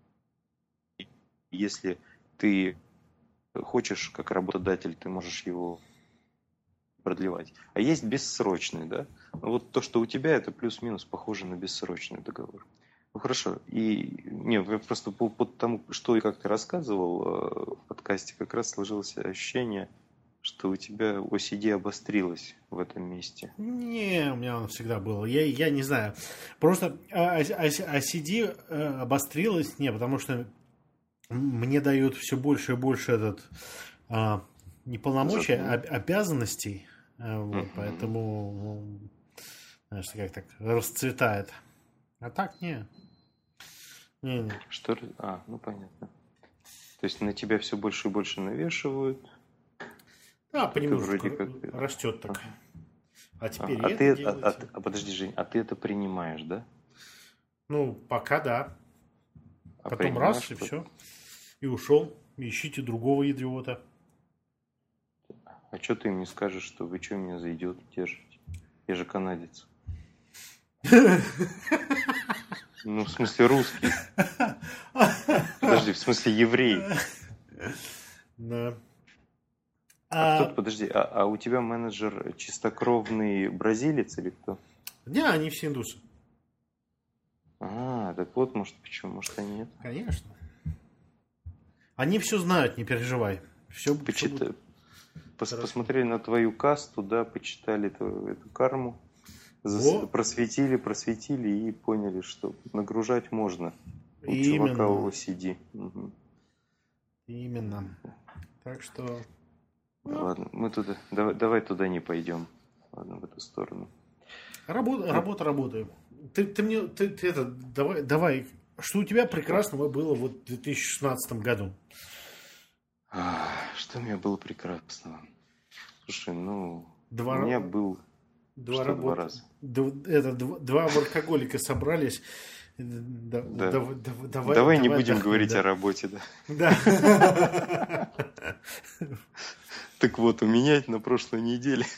если ты хочешь, как работодатель, ты можешь его продлевать. А есть бессрочный, да? Вот то, что у тебя, это плюс-минус похоже на бессрочный договор. Ну хорошо. И не, просто по, по тому, что и как ты рассказывал в подкасте, как раз сложилось ощущение, что у тебя о си ди обострилось в этом месте. Не, у меня он всегда был. Я, я не знаю. Просто о си ди обострилось, не, потому что мне дают все больше и больше этот а, не полномочия, а обязанностей. Вот, uh-huh. Поэтому, знаешь, как так расцветает. А так не. не, не. Что? А, ну понятно. То есть на тебя все больше и больше навешивают. Да, понемножку как... растет так. А теперь а, это ты, делаете. а, а, а подожди, Жень, а ты это принимаешь, да? Ну, пока да. А потом раз, что... и все. И ушел. Ищите другого идиота. А что ты им не скажешь, что вы что меня за идиота держите? Я же канадец. Ну, в смысле русский. Подожди, в смысле еврей. Да. А, а кто, подожди, а, а у тебя менеджер чистокровный бразилец или кто? Не, они все индусы. А, так вот, может, почему, может, они нет? Конечно. Они все знают, не переживай. Все, Почита... все Пос, посмотрели на твою касту, да, почитали эту, эту карму, зас... просветили, просветили и поняли, что нагружать можно у Именно. чувака о си ди. Угу. Именно. Так что... Ладно, мы туда, давай, давай туда не пойдем. Ладно, в эту сторону. Работа, работа, работаю. Ты, ты мне, ты, ты это, давай, давай, что у тебя прекрасного было вот в две тысячи шестнадцатом году? А, что у меня было прекрасного? Слушай, ну, два, у меня был два, что, два раза. Два, это, два, два алкоголика собрались. Да, да. да, да, давай, давай не будем говорить да. о работе, да. Да. Так вот, у меня на прошлой неделе.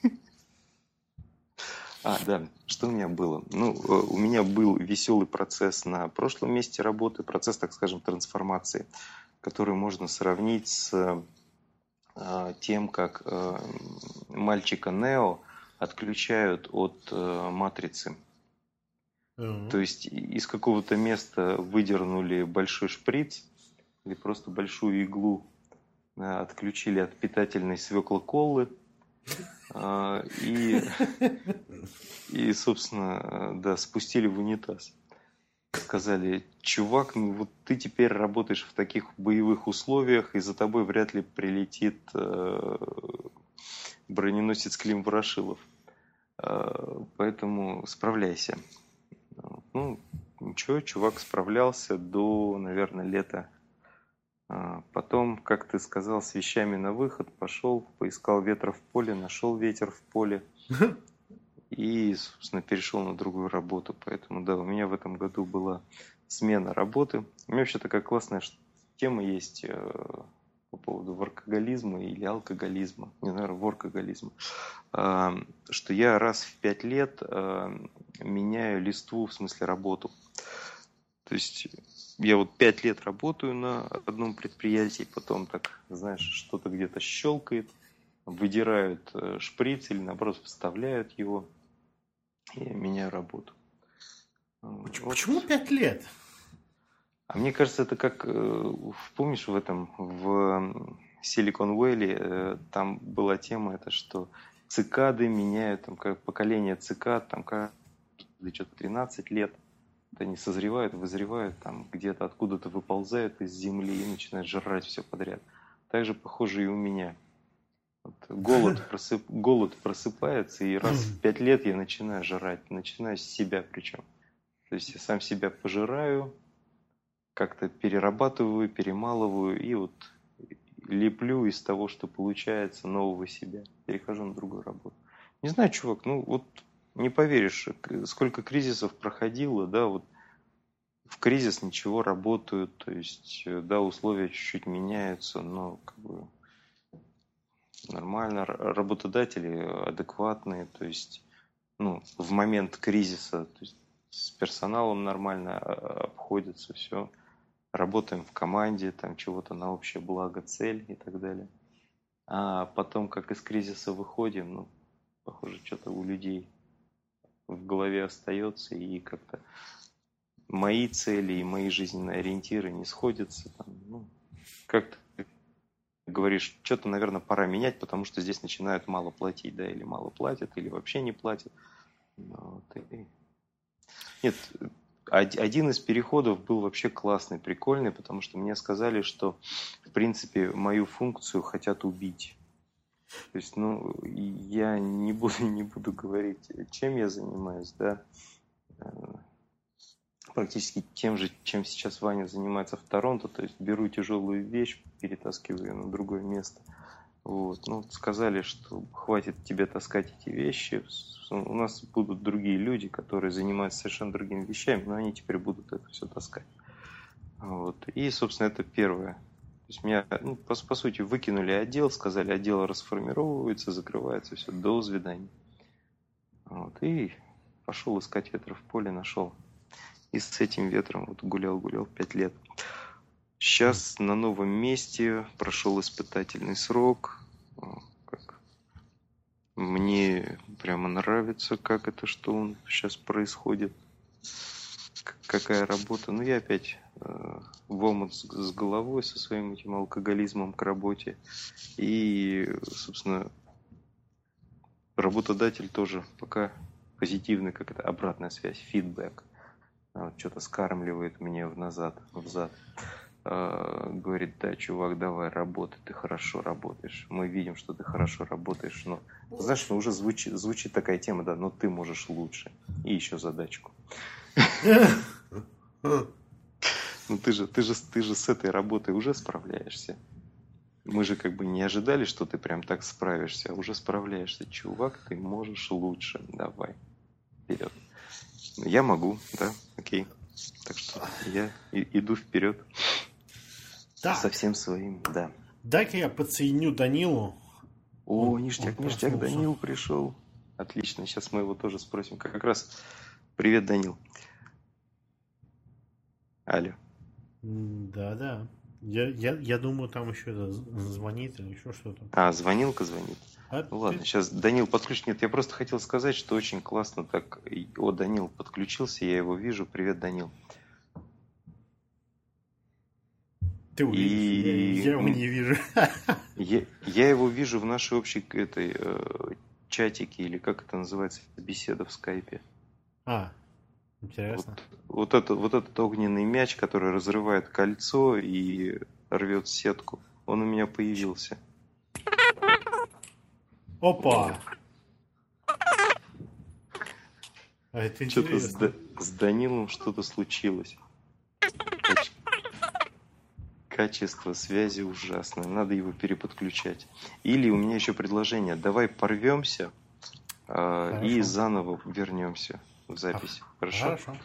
А, да, что у меня было? Ну, у меня был веселый процесс на прошлом месте работы, процесс, так скажем, трансформации, который можно сравнить с э, тем, как э, мальчика Нео отключают от э, матрицы. Uh-huh. То есть из какого-то места выдернули большой шприц или просто большую иглу, э, отключили от питательной свеклоколы. И, и, собственно, да, спустили в унитаз. Сказали: чувак, ну вот ты теперь работаешь в таких боевых условиях, и за тобой вряд ли прилетит э, броненосец Клим Ворошилов. Э, поэтому справляйся. Ну, ничего, чувак справлялся до, наверное, лета. Потом, как ты сказал, с вещами на выход, пошел, поискал ветра в поле, нашел ветер в поле и, собственно, перешел на другую работу. Поэтому, да, у меня в этом году была смена работы. У меня вообще такая классная тема есть по поводу воркоголизма или алкоголизма, не знаю, воркоголизма, что я раз в пять лет меняю листву, в смысле работу. То есть я вот пять лет работаю на одном предприятии, потом так, знаешь, что-то где-то щелкает, выдирают шприц или, наоборот, вставляют его, и я меняю работу. Почему, почему пять лет? А мне кажется, это как, помнишь, в этом, в Silicon Valley, там была тема, это что цикады меняют, там, как поколение цикад, там, как что-то тринадцать лет, они созревают, вызревают, там, где-то откуда-то выползают из земли и начинают жрать все подряд. Так же, похоже, и у меня. Вот, голод, просып, голод просыпается, и раз в пять лет я начинаю жрать, начинаю с себя причем. То есть я сам себя пожираю, как-то перерабатываю, перемалываю и вот леплю из того, что получается, нового себя. Перехожу на другую работу. Не знаю, чувак, ну вот не поверишь, сколько кризисов проходило, да, вот в кризис ничего работают, то есть, да, условия чуть-чуть меняются, но как бы нормально, работодатели адекватные, то есть, ну, в момент кризиса, то есть, с персоналом нормально обходятся, все. Работаем в команде, там чего-то на общее благо, цель и так далее. А потом, как из кризиса выходим, ну, похоже, что-то у людей в голове остается, и как-то мои цели и мои жизненные ориентиры не сходятся. Там, ну, как ты говоришь, что-то, наверное, пора менять, потому что здесь начинают мало платить, да, или мало платят, или вообще не платят. Вот, и... Нет, один из переходов был вообще классный, прикольный, потому что мне сказали, что, в принципе, мою функцию хотят убить. То есть, ну, я не буду, не буду говорить, чем я занимаюсь, да. Практически тем же, чем сейчас Ваня занимается в Торонто, то есть беру тяжелую вещь, перетаскиваю ее на другое место. Вот. Ну, сказали, что хватит тебе таскать эти вещи, у нас будут другие люди, которые занимаются совершенно другими вещами, но они теперь будут это все таскать. Вот. И, собственно, это первое. То есть меня, ну, по, по сути, выкинули отдел, сказали, отдел расформировывается, закрывается, все, до свидания. Вот. И пошел искать ветра в поле, нашел. И с этим ветром вот гулял-гулял пять лет. Сейчас на новом месте прошел испытательный срок. Как... Мне прямо нравится, как это, что он сейчас происходит. Какая работа. Ну, я опять э, в омут с, с головой со своим этим алкоголизмом к работе. И, собственно, работодатель тоже пока позитивный, как это, обратная связь, фидбэк. Вот, что-то скармливает мне в назад, взад. Э, говорит, да, чувак, давай, работай, ты хорошо работаешь. Мы видим, что ты хорошо работаешь. Но, знаешь, ну, уже звучит, звучит такая тема, да, но ты можешь лучше. И еще задачку. Ну ты же, ты же, ты же с этой работой уже справляешься. Мы же как бы не ожидали, что ты прям так справишься, а уже справляешься. Чувак, ты можешь лучше. Давай, вперед. Я могу, да, окей. Так что я и, иду вперед. Так. Со всем своим, да. Дай-ка я подсоединю Данилу. О, он, ништяк, он ништяк, проснулся. Данил пришел. Отлично, сейчас мы его тоже спросим. Как раз, привет, Данил. Алло. Да-да. Я, я, я думаю, там еще это звонит или еще что-то. А, звонилка звонит. А Ну ладно, ты- сейчас Данил подключит. Нет, я просто хотел сказать, что очень классно так. О, Данил подключился, я его вижу. Привет, Данил. Ты увидишь, И- я, я его не вижу. Я, я его вижу в нашей общей этой э, чатике, или как это называется, беседа в скайпе. А, интересно. Вот, вот, это, вот этот огненный мяч, который разрывает кольцо и рвет сетку, он у меня появился. Опа! А это Что-то с, интересно. Да- с Данилом что-то случилось. Каче- Качество связи ужасное. Надо его переподключать. Или у меня еще предложение. Давай порвемся а, и Хорошо. заново вернемся в запись. Хорошо? Хорошо.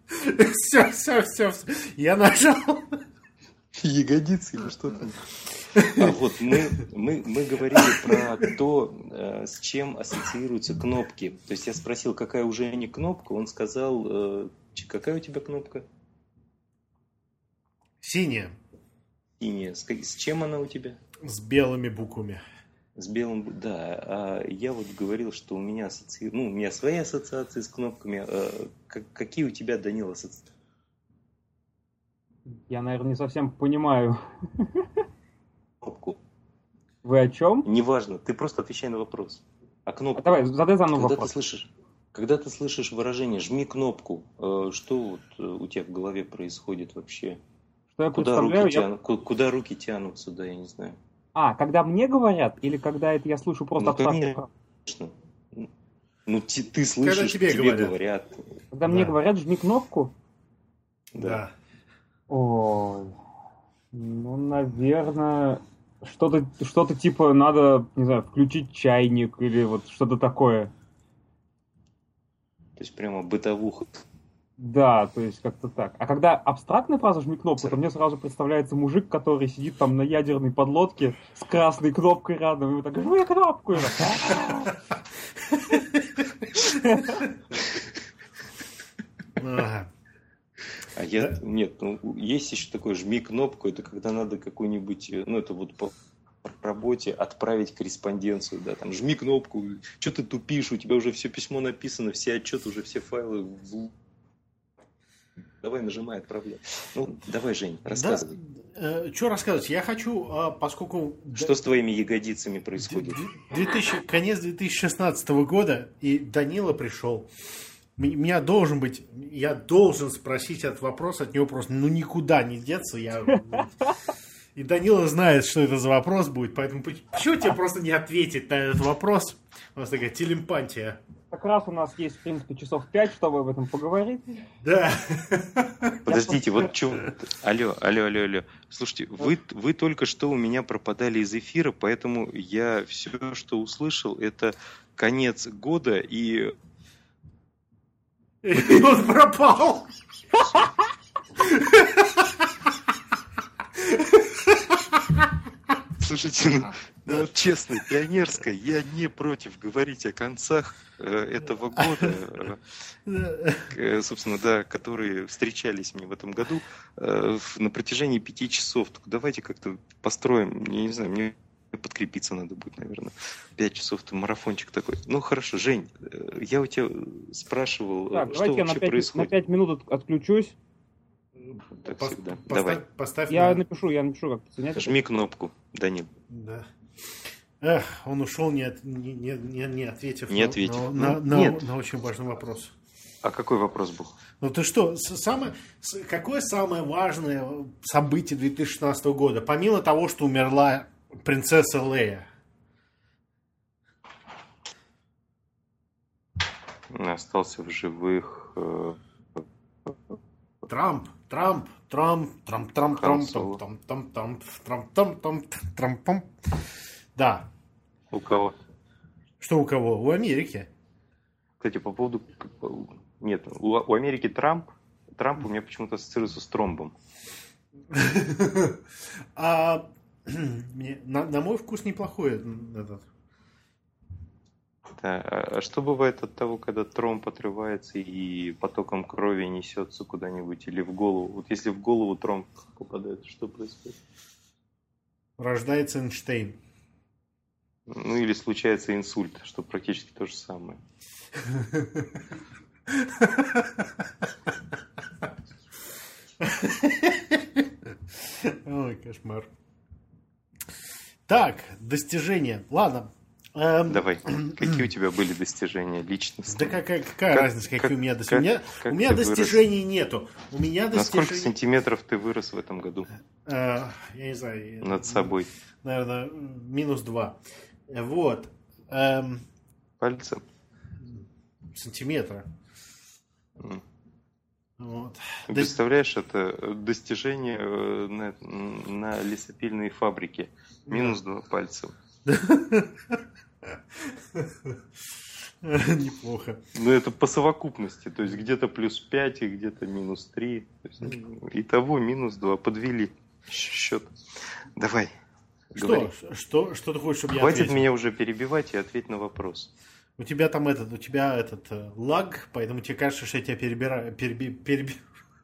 Все, все, все, все. Я нажал. Ягодицы или что там? А вот мы, мы, мы говорили про то, э, с чем ассоциируются кнопки. То есть я спросил, какая у Жени кнопка, он сказал, э, какая у тебя кнопка? Синяя. Синяя. С, с чем она у тебя? С белыми буквами. С белым, да. А я вот говорил, что у меня ассоци... ну, у меня свои ассоциации с кнопками. А какие у тебя, Данил, ассоциации? Я, наверное, не совсем понимаю. Кнопку. Вы о чем? Неважно, ты просто отвечай на вопрос. А кнопку. А давай, задай заново когда вопрос. Ты слышишь, когда ты слышишь выражение «жми кнопку», что вот у тебя в голове происходит вообще? Что я куда представляю? Руки я... тяну... Куда руки тянутся, да, я не знаю. А, когда мне говорят, или когда это я слышу просто ну, абстрактно? Конечно. Ну, ты, ты слышишь, когда тебе, тебе говорят. говорят. Когда да. мне говорят, жми кнопку? Да. да. Ой, ну, наверное, что-то, что-то типа надо, не знаю, включить чайник или вот что-то такое. То есть прямо бытовуха. Да, то есть как-то так. А когда абстрактная фраза «жми кнопку», то мне сразу представляется мужик, который сидит там на ядерной подлодке с красной кнопкой рядом, и вот так «жми кнопку!» А я, нет, ну, есть еще такое «жми кнопку», это когда надо какую-нибудь, ну, это вот по работе отправить корреспонденцию, да, там, жми кнопку, что ты тупишь, у тебя уже все письмо написано, все отчеты, уже все файлы в... Давай, нажимай, отправляй. Ну, давай, Жень, рассказывай. Да, э, что рассказывать? Я хочу, э, поскольку... Что с твоими ягодицами происходит? две тысячи, конец две тысячи шестнадцатого года, и Данила пришел. Меня должен быть... Я должен спросить этот вопрос, от него просто ну никуда не деться. Я... И Данила знает, что это за вопрос будет, поэтому почему тебе просто не ответить на этот вопрос? У нас такая телемпатия. Как раз у нас есть, в принципе, часов пять, чтобы об этом поговорить. Да. Подождите, вот что... Алло, алло, алло, алло. Слушайте, вы, вы только что у меня пропадали из эфира, поэтому я все, что услышал, это конец года и... И он пропал. Слушайте, ну, ну, честно, пионерская, я не против говорить о концах э, этого года, э, собственно, да, которые встречались мне в этом году э, на протяжении пяти часов. Так давайте как-то построим, я не знаю, мне подкрепиться надо будет, наверное. Пять часов-то марафончик такой. Ну, хорошо, Жень, я у тебя спрашивал, так, что вообще я на пять, происходит. на пять минут отключусь. Так Пос, всегда. Поставь, Давай. Поставь я на... напишу, я напишу как-то. Жми кнопку, Данил. Да. Эх, он ушел, не, от, не, не, не ответив, не на, ответив. На, ну, на, нет. на, на очень важный вопрос. А какой вопрос был? Ну ты что, самое, какое самое важное событие две тысячи шестнадцатого года, помимо того, что умерла принцесса Лея? Остался в живых... Э... Трамп, Трамп, Трамп, Трамп, Трамп, Трамп, Трамп, Трамп, Трамп, Трамп, Трамп, Трамп, Трамп, Трамп. Да. У кого? Что у кого? У Америки. Кстати, по поводу... Нет, у, у Америки Трамп. Трамп у меня почему-то ассоциируется с тромбом. А на, на мой вкус неплохой этот. Да. А что бывает от того, когда тромб отрывается и потоком крови несется куда-нибудь или в голову? Вот если в голову тромб попадает, что происходит? Рождается Эйнштейн. Ну или случается инсульт, что практически то же самое. Ой, кошмар. Так, достижения. Ладно. Эм... Давай, какие у тебя были достижения личностные? Да какая, какая как, разница, какие как, у меня достижения? Как, у как меня достижений вырос? Нету. У меня На достижений... сколько сантиметров ты вырос в этом году? Э, я не знаю. Над собой. Наверное, минус два. Вот. Эм... Пальцем? Сантиметра. Mm. Вот. Ты представляешь, это достижение на, на лесопильной фабрике. Минус да. два пальца. Неплохо. Ну, это по совокупности. То есть, где-то плюс пять и где-то минус три. То есть, итого минус два. Подвели счет. Давай. Говори. Что? Что, что ты хочешь, чтобы я Хватит ответил? меня уже перебивать и ответь на вопрос. У тебя там этот, у тебя этот э, лаг, поэтому тебе кажется, что я тебя перебираю, переби, переби...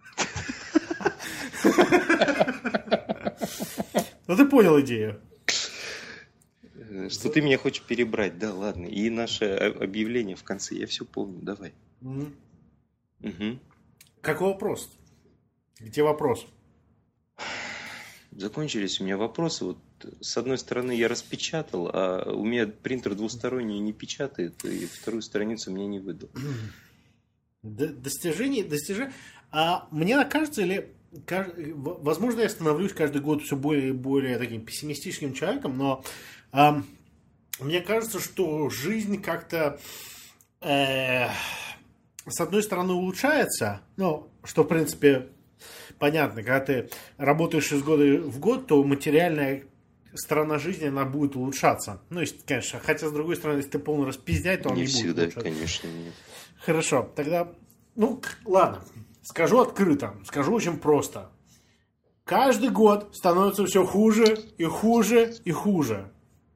Ну ты понял идею. Что ты меня хочешь перебрать, да, ладно. И наше объявление в конце, я все помню, давай. Мгм. Угу. Какой вопрос? Где вопрос? Закончились у меня вопросы. Вот с одной стороны я распечатал, а у меня принтер двусторонний не печатает, и вторую страницу мне не выдал. Д- Достижение, достижение. А мне кажется, или каж- в- возможно, я становлюсь каждый год все более и более таким пессимистическим человеком, но ам, мне кажется, что жизнь как-то э, с одной стороны улучшается, ну, что в принципе понятно, когда ты работаешь из года в год, то материальная сторона жизни, она будет улучшаться. Ну, если, конечно, хотя с другой стороны, если ты полный распиздяй, то он Не не, всегда, будет улучшаться. конечно, нет. Хорошо, тогда, ну, ладно, скажу открыто, скажу очень просто. Каждый год становится все хуже и хуже и хуже.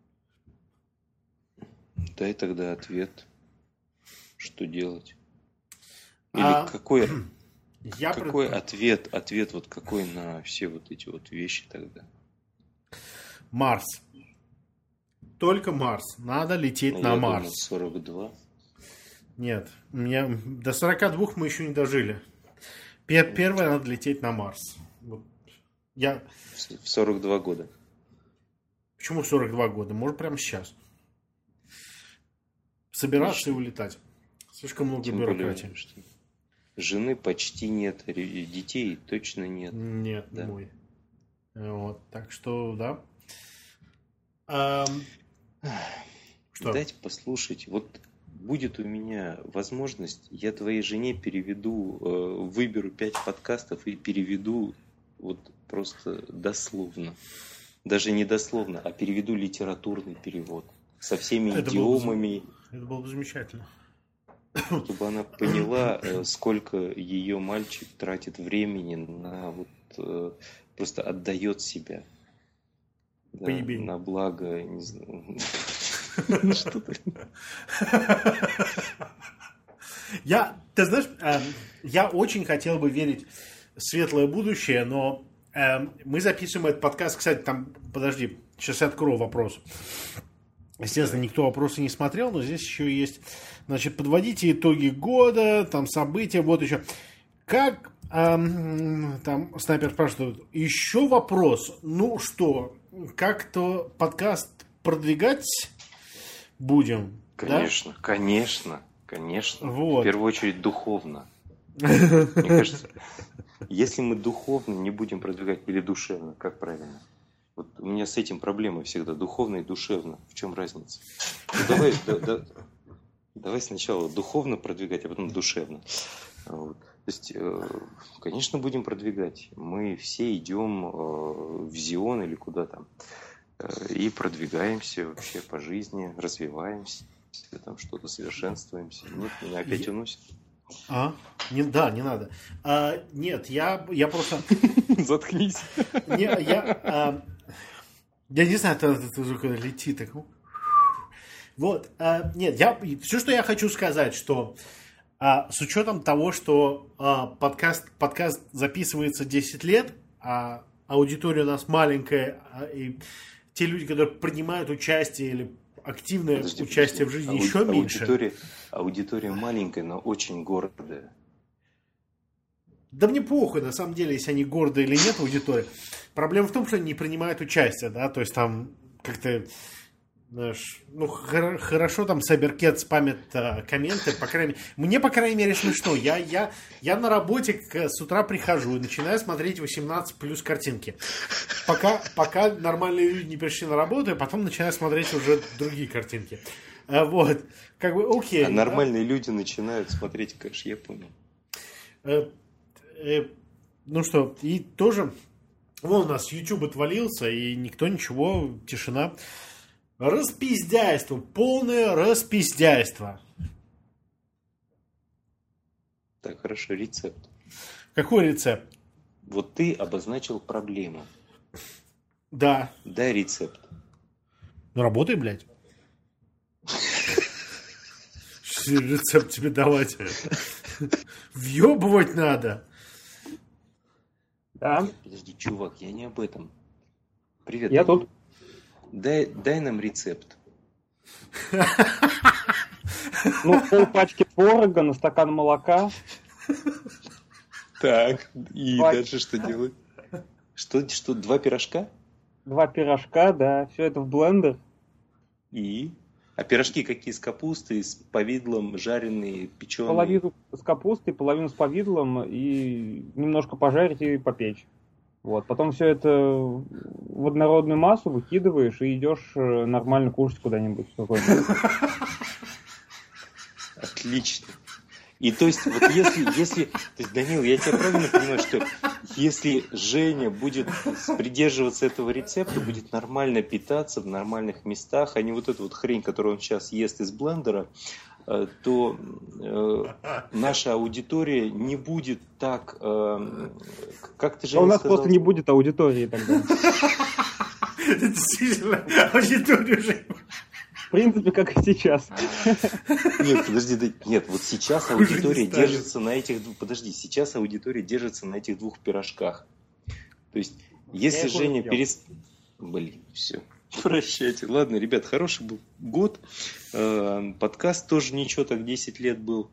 Дай тогда ответ. Что делать? Или А, какой, Я какой пред- ответ, ответ вот какой на все вот эти вот вещи тогда? Марс. Только Марс. Надо лететь Ну, на я Марс. думал, сорок два. Нет, у меня до сорока двух мы еще не дожили. Пер- Первое, надо лететь на Марс. Вот. Я... В сорок два года. Почему сорок два года? Может, прямо сейчас. Собираться и улетать. Слишком много Тем более, бюрократии. что жены почти нет, ре- детей точно нет. Нет, Да. мой. Вот, так что, да. Ам, Что? Дайте послушать. Вот будет у меня возможность, я твоей жене переведу, э, выберу пять подкастов и переведу вот просто дословно. Даже не дословно, а переведу литературный перевод. Со всеми Это было бы идиомами, Это было бы замечательно. чтобы она поняла, э, сколько ее мальчик тратит времени на вот э, просто отдает себя. Да, Поебень. на благо, не знаю. Что ты? Я, ты знаешь, эм, я очень хотел бы верить в светлое будущее, но эм, мы записываем этот подкаст, кстати, там, подожди, сейчас я открою вопрос. Естественно, никто вопросы не смотрел, но здесь еще есть, значит, подводите итоги года, там события, вот еще. Как, эм, там, снайпер спрашивает, еще вопрос, ну что, как-то подкаст продвигать будем? Конечно, конечно, конечно. Вот. В первую очередь духовно. Мне кажется, если мы духовно не будем продвигать, или душевно, как правильно? Вот у меня с этим проблемы всегда, духовно и душевно. В чем разница? Ну, давай, да- да- давай сначала духовно продвигать, а потом душевно. Вот. То есть, э, конечно, будем продвигать. Мы все идем э, в Зион или куда там э, и продвигаемся вообще по жизни, развиваемся, там что-то совершенствуемся. Нет, меня опять уносит. А? Не, да, не надо. А, нет, я, я просто... Заткнись. Не, я, а, я не знаю, это, это звук летит. Так, ну. Вот. а, нет, я, все, что я хочу сказать, что а, с учетом того, что а, подкаст, подкаст записывается десять лет, а аудитория у нас маленькая, а, и те люди, которые принимают участие или активное Подожди, участие подожди. в жизни, Ауди- еще меньше. Аудитория, аудитория маленькая, но очень гордая. Да мне похуй, на самом деле, если они гордые или нет, аудитория. Проблема в том, что они не принимают участие, да, то есть там как-то, знаешь, ну, хор- хорошо там Сайберкет спамит а, комменты, по крайней мере, мне, по крайней мере, смешно. Я, я, я на работе к- с утра прихожу и начинаю смотреть восемнадцать плюс картинки. Пока, пока нормальные люди не пришли на работу, и потом начинаю смотреть уже другие картинки. А, вот, как бы, окей. А да. нормальные люди начинают смотреть кэш, я понял. Э, э, ну что, и тоже, вон у нас YouTube отвалился, и никто ничего, тишина. Распиздяйство, полное распиздяйство. Так, хорошо, рецепт. Какой рецепт? Вот ты обозначил проблему. Да. Дай рецепт. Ну работай, блядь. Что рецепт тебе давать? Въебывать надо. Да. Подожди, чувак, я не об этом. Привет. Я тут. Дай, дай нам рецепт. Ну, пол пачки творога на стакан молока. Так, и Два- дальше что делать? Что, что, два пирожка? Два пирожка, да. Все это в блендер. И? А пирожки какие? С капустой, с повидлом, жареные, печеные? Половину с капустой, половину с повидлом и немножко пожарить и попечь. Вот. Потом все это в однородную массу выкидываешь и идешь э, нормально кушать куда-нибудь. Спокойно. Отлично. И то есть, вот если, если, то есть, Данил, я тебя правильно понимаю, что если Женя будет придерживаться этого рецепта, будет нормально питаться в нормальных местах, а не вот эту вот хрень, которую он сейчас ест из блендера, э, то э, наша аудитория не будет так, э, как ты, Женя, У нас сказал? просто не будет аудитории тогда. Действительно, аудиторию уже... В принципе, как и сейчас. Нет, подожди, да- нет, вот сейчас Хуже не аудитория станет. держится на этих двух, подожди, сейчас аудитория держится на этих двух пирожках. То есть, если их уже Женя съел. перест... Блин, все, прощайте. Ладно, ребят, хороший был год. Э, Подкаст тоже ничего, так десять лет был.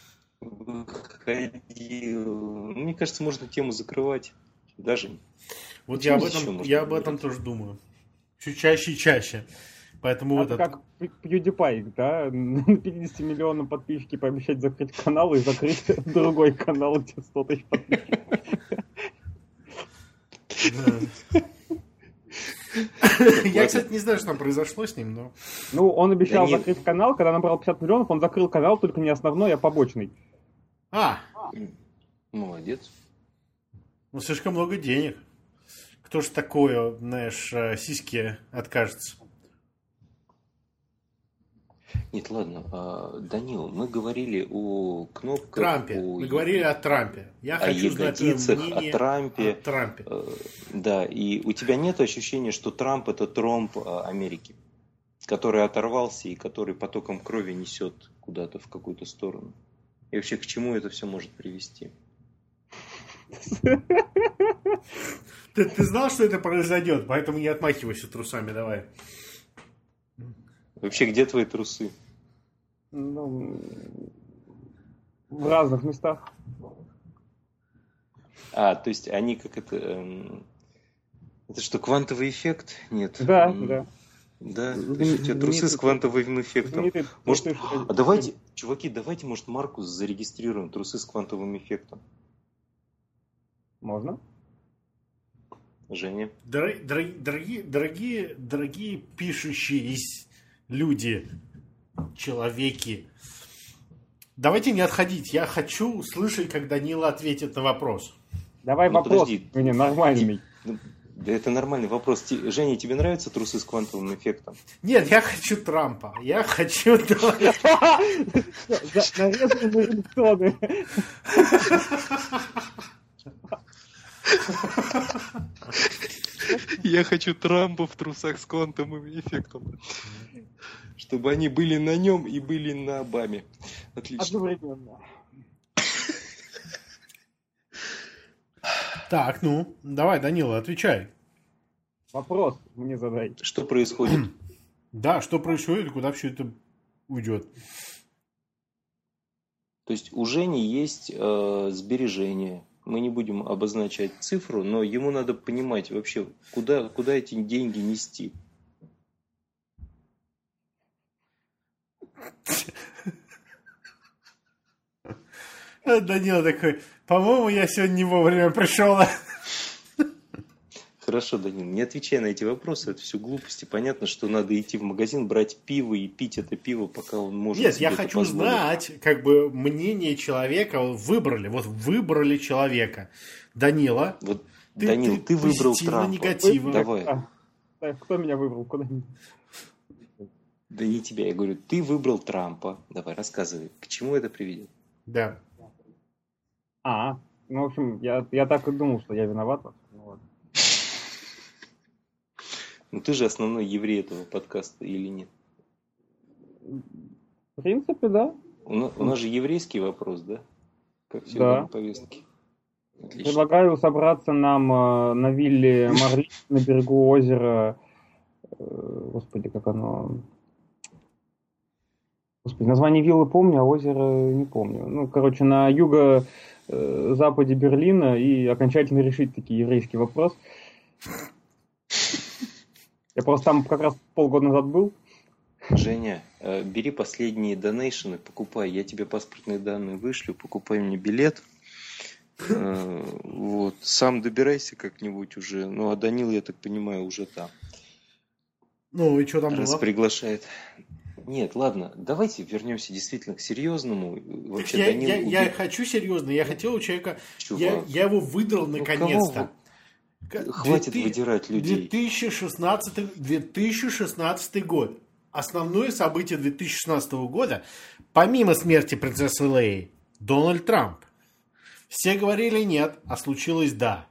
Выходил. Мне кажется, можно тему закрывать. Даже. Вот Почему я об еще этом, можно я об этом говорить? тоже думаю. Все чаще и чаще. Поэтому Это этот... как PewDiePie, да? На пятьдесят миллионов подписчиков пообещать закрыть канал и закрыть другой канал, где сто тысяч подписчиков. Да. Я, кстати, не знаю, что там произошло с ним, но... Ну, он обещал Да нет. закрыть канал, когда набрал пятьдесят миллионов, он закрыл канал, только не основной, а побочный. А, Молодец. ну слишком много денег. Кто ж такое, знаешь, э, сиськи откажется? Нет, ладно, а, Данил, мы говорили о кнопках, Трампе. о Мы говорили о Трампе. Я о хочу знать твое ягодицах, мнение о Трампе. о Трампе. Э, Да, и у тебя нет ощущения, что Трамп это тромб э, Америки, который оторвался и который потоком крови несет куда-то в какую-то сторону? И вообще, к чему это все может привести? Ты, ты знал, что это произойдет, поэтому не отмахивайся трусами, давай. Вообще, где твои трусы? Ну, в разных местах. А, то есть они как это... эм, Это что, квантовый эффект? Нет. Да, М, да. Да, то есть у тебя Знаменитый- трусы с квантовым эффектом. Знаменитый Может, трусы, что- а давайте, чуваки, давайте, может, Маркус зарегистрируем трусы с квантовым эффектом. Можно? Женя? Дор- дор- дорогие, дорогие, дорогие пишущие из- люди, человеки, давайте не отходить. Я хочу услышать, как Данила ответит на вопрос. Давай Ну, вопрос подожди. мне нормальный. Ну, Да это нормальный вопрос. Ти- Женя, тебе нравятся трусы с квантовым эффектом? Нет, я хочу Трампа. Я хочу... Нарезанные рингтоны. Я хочу Трампа в трусах с квантовым эффектом. Чтобы они были на нем и были на Обаме. Отлично. Одновременно. Так, ну, давай, Данила, отвечай. Вопрос мне задай. Что происходит? Да, что происходит, куда все это уйдет? То есть у Жени есть э, сбережения. Мы не будем обозначать цифру, но ему надо понимать вообще, куда, куда эти деньги нести. Данила такой, по-моему, я сегодня не вовремя пришел. Хорошо, Данил, не отвечай на эти вопросы, это все глупости. Понятно, что надо идти в магазин, брать пиво и пить это пиво, пока он может Нет, себе я это хочу позволить. знать, как бы, мнение человека. Выбрали, вот выбрали человека. Данила, Вот, ты, Данил, ты, выбрал позитивно, Трампа. негативно. Давай. А, так, кто меня выбрал? Куда-нибудь? Да не тебя, я говорю, ты выбрал Трампа. Давай, рассказывай, к чему это приведет? Да. А, ну, в общем, я, я так и думал, что я виноват. Ну, ладно. Ну ты же основной еврей этого подкаста или нет? В принципе, да. У нас, у нас же еврейский вопрос, да? Как всегда Да. на повестке. Отлично. Предлагаю собраться нам э, на вилле Марли на берегу озера. Э, господи, как оно... Господи, название виллы помню, а озеро не помню. Ну, короче, на юго-западе Берлина и окончательно решить таки еврейский вопрос. Я просто там как раз полгода назад был. Женя, э, бери последние донейшены, покупай. Я тебе паспортные данные вышлю, покупай мне билет. Э, вот. Сам добирайся как-нибудь уже. Ну, а Данил, я так понимаю, уже там. Ну, и что там Раз было? приглашает. Нет, ладно, давайте вернемся действительно к серьезному. Вообще, я, Данил я, убит... я хочу серьезно, я хотел у человека... Чувак. Я, я его выдрал Ну, наконец-то. кого? Хватит две тысячи выдирать людей. две тысячи шестнадцатый, две тысячи шестнадцатый год. Основное событие две тысячи шестнадцатого года, помимо смерти принцессы Леи, Дональд Трамп. Все говорили нет, а случилось да.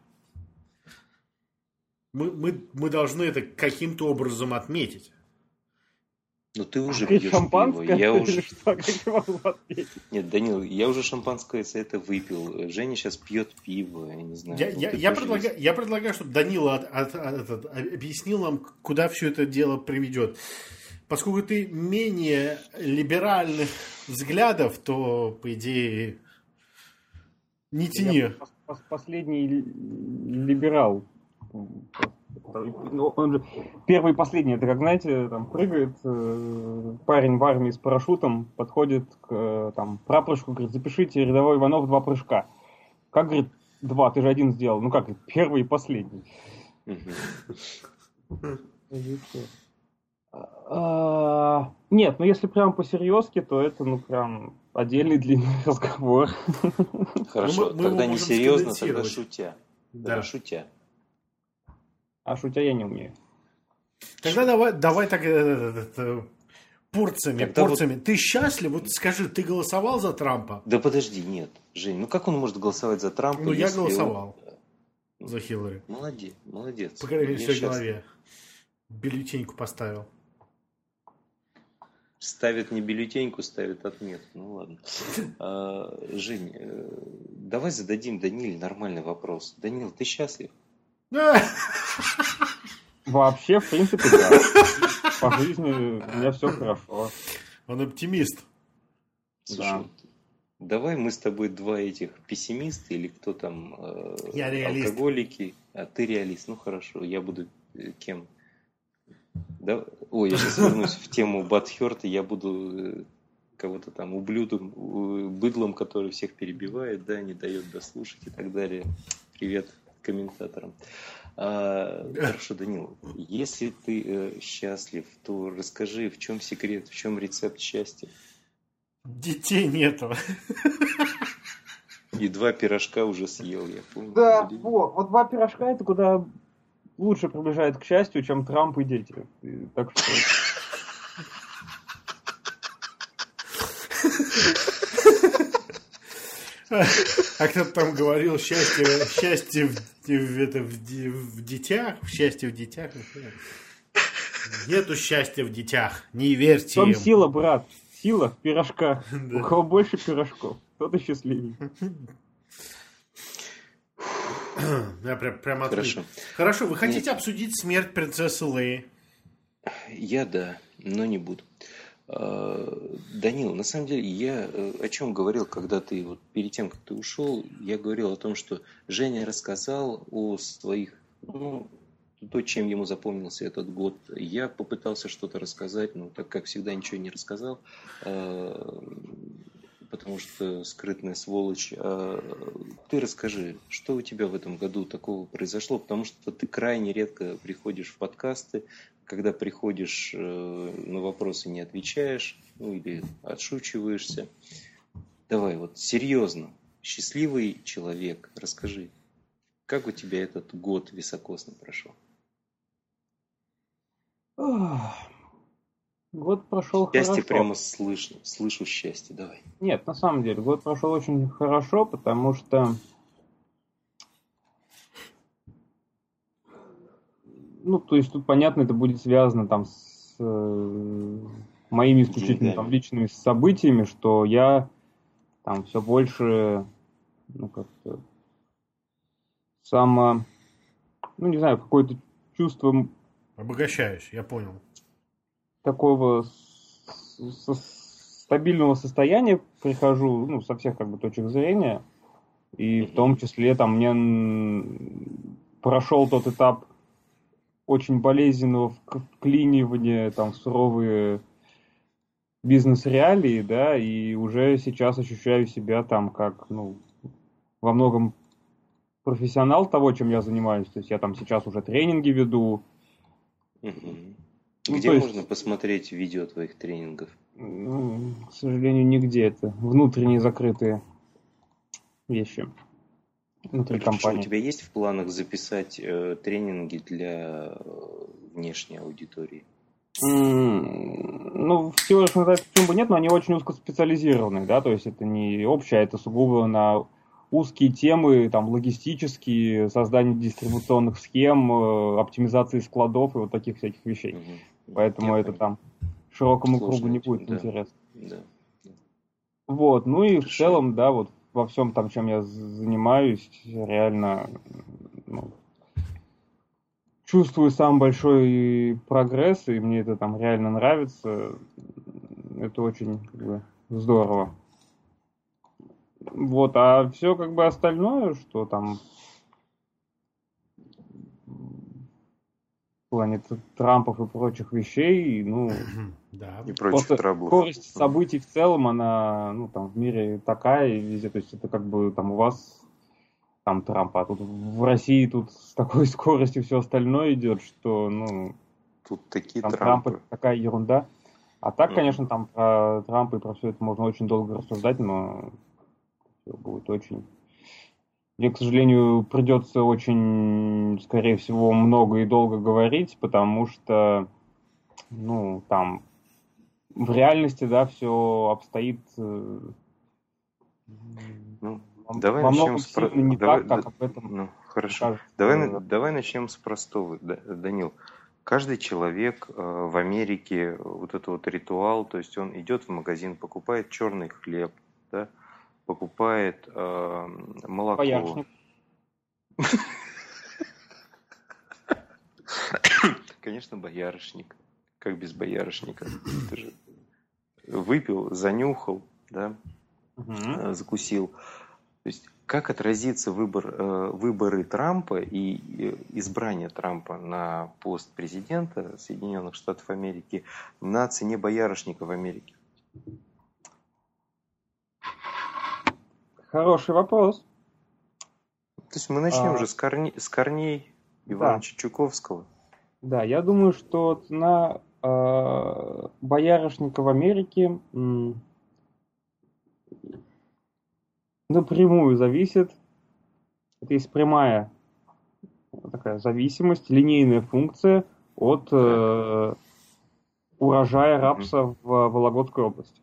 Мы, мы, мы должны это каким-то образом отметить. Ну ты уже Ты пьешь шампанское пиво. Я или уже... что? Как я могу ответить? Нет, Данил, я уже шампанское за это выпил. Женя сейчас пьет пиво, я не знаю. Я, ну, я, ты я, тоже предлагаю, есть. я предлагаю, чтобы Данила от, от, от, от, объяснил нам, куда все это дело приведет. Поскольку ты менее либеральных взглядов, то, по идее, не тяни. Я пос- последний либерал. Ну, он же первый и последний. Это как, знаете, там прыгает э, парень в армии с парашютом, подходит к э, там, прапорщику, говорит, запишите рядовой Иванов два прыжка. Как, говорит, два? Ты же один сделал. Ну как, первый и последний. А, нет, ну если прям по-серьезки, то это, ну, прям отдельный длинный разговор. Хорошо, Мы- мы его тогда не можем серьезно, тогда сконденсировать. шутя. Да. Тогда шутя. А шутя я не умею. Тогда давай, давай так э, э, э, порциями, Тогда порциями. Ты счастлив? Вот скажи, ты голосовал за Трампа? Да подожди, нет, Жень, ну как он может голосовать за Трампа? Ну, я если он- голосовал за Хиллари. Молодец, молодец. По крайней мере, Я в своей щас- голове. Бюллетеньку поставил. Ставит не бюллетеньку, ставит отметку. Ну ладно. А, Жень, э, давай зададим Даниле нормальный вопрос. Данил, ты счастлив? Вообще, в принципе, да. По жизни у меня все хорошо. Он оптимист. Слушай, Да. давай мы с тобой два этих пессимиста или кто там э, Я реалист. алкоголики, а ты реалист. Ну хорошо, я буду э, кем? Да? Ой, я сейчас вернусь в тему Батхерта, я буду э, кого-то там ублюдом, э, быдлом, который всех перебивает, да, не дает дослушать и так далее. Привет комментаторам. А, хорошо, Данил, если ты э, счастлив, то расскажи, в чем секрет, в чем рецепт счастья? Детей нету. И два пирожка уже съел, я помню. Да, Блин. вот, вот два пирожка это куда лучше приближает к счастью, чем Трамп и дети. И так что... А кто-то там говорил, счастье, счастье в, в, это, в, де- в детях, счастье в детях. Нету счастья в детях, не верьте В том им. сила, брат, сила в пирожках. Да. У кого больше пирожков, тот и счастливее. Я прям, прям открыл. Хорошо. Хорошо, вы хотите обсудить смерть принцессы Леи? Я да, но не буду. А, Данил, на самом деле, я э, о чем говорил, когда ты, вот перед тем, как ты ушел, я говорил о том, что Женя рассказал о своих, ну, то, чем ему запомнился этот год. Я попытался что-то рассказать, но так как всегда ничего не рассказал, а, потому что скрытная сволочь. А, ты расскажи, что у тебя в этом году такого произошло, потому что ты крайне редко приходишь в подкасты, когда приходишь, э, на вопросы не отвечаешь, ну или отшучиваешься. Давай, вот серьезно, счастливый человек, расскажи, как у тебя этот год високосный прошел? Ох, год прошел Счастье хорошо. прямо слышно, слышу счастье, давай. Нет, на самом деле, год прошел очень хорошо, потому что Ну, то есть тут, понятно, это будет связано там с э, моими исключительно там, личными событиями, что я там все больше, ну, как-то само, ну, не знаю, какое-то чувство... Обогащаешь, я понял. Такого с- с- стабильного состояния прихожу, ну, со всех как бы точек зрения, и в том числе там мне н- прошел тот этап очень болезненного вк- вклинивания там в суровые бизнес-реалии, да, и уже сейчас ощущаю себя там как, ну, во многом профессионал того, чем я занимаюсь, то есть я там сейчас уже тренинги веду. Мгм. Ну, Где то есть, можно посмотреть видео твоих тренингов? м, к сожалению, нигде это. Внутренние закрытые вещи внутри Хорошо, у компании. тебя есть в планах записать э, тренинги для э, внешней аудитории? М, Ну, в теории сказать, почему бы нет, но они очень узкоспециализированные, да, то есть это не общее, это сугубо на узкие темы, там, логистические, создание дистрибуционных схем, э, оптимизации складов и вот таких всяких вещей. Мгм. Поэтому Я это понял. там широкому Сложная кругу не тема, будет да. интересно. Да. Да. Вот, ну и в Хорошо. целом, да, вот во всем там, чем я занимаюсь, реально, ну, чувствую самый большой прогресс, и мне это там реально нравится. Это очень как бы здорово. Вот, а все как бы остальное, что там в плане т- Трампов и прочих вещей, ну, Да. И прочих просто траблов. скорость событий в целом, она, ну, там, в мире такая и везде, то есть это как бы там у вас там Трампа, а тут в России тут с такой скоростью все остальное идет, что, ну, Тут такие там Трамп Трампы. это такая ерунда. А так, Мгм. конечно, там про Трампа и про все это можно очень долго рассуждать, но всё будет очень... Мне, к сожалению, придется очень, скорее всего, много и долго говорить, потому что, ну, там в реальности, да, все обстоит э, Ну, во давай во начнем многом с про- сильно не давай- так, как да- об этом Ну, хорошо. кажется. Давай, на- давай начнем с простого, Да- Данил. Каждый человек э, в Америке, вот это вот ритуал, то есть он идет в магазин, покупает черный хлеб, да, покупает э, молоко. Боярышник. Конечно, боярышник. Как без боярышника? Ты же выпил, занюхал, да, Мгм. э, закусил. То есть как отразится выбор, э, выборы Трампа и э, избрание Трампа на пост президента Соединенных Штатов Америки на цене боярышника в Америке? Хороший вопрос. То есть мы начнем А, уже с, корней, с корней да. Ивановича Чуковского. Да, я думаю, что цена э, боярышника в Америке м, напрямую зависит. Это есть прямая такая зависимость, линейная функция от э, урожая рапса в Вологодской области.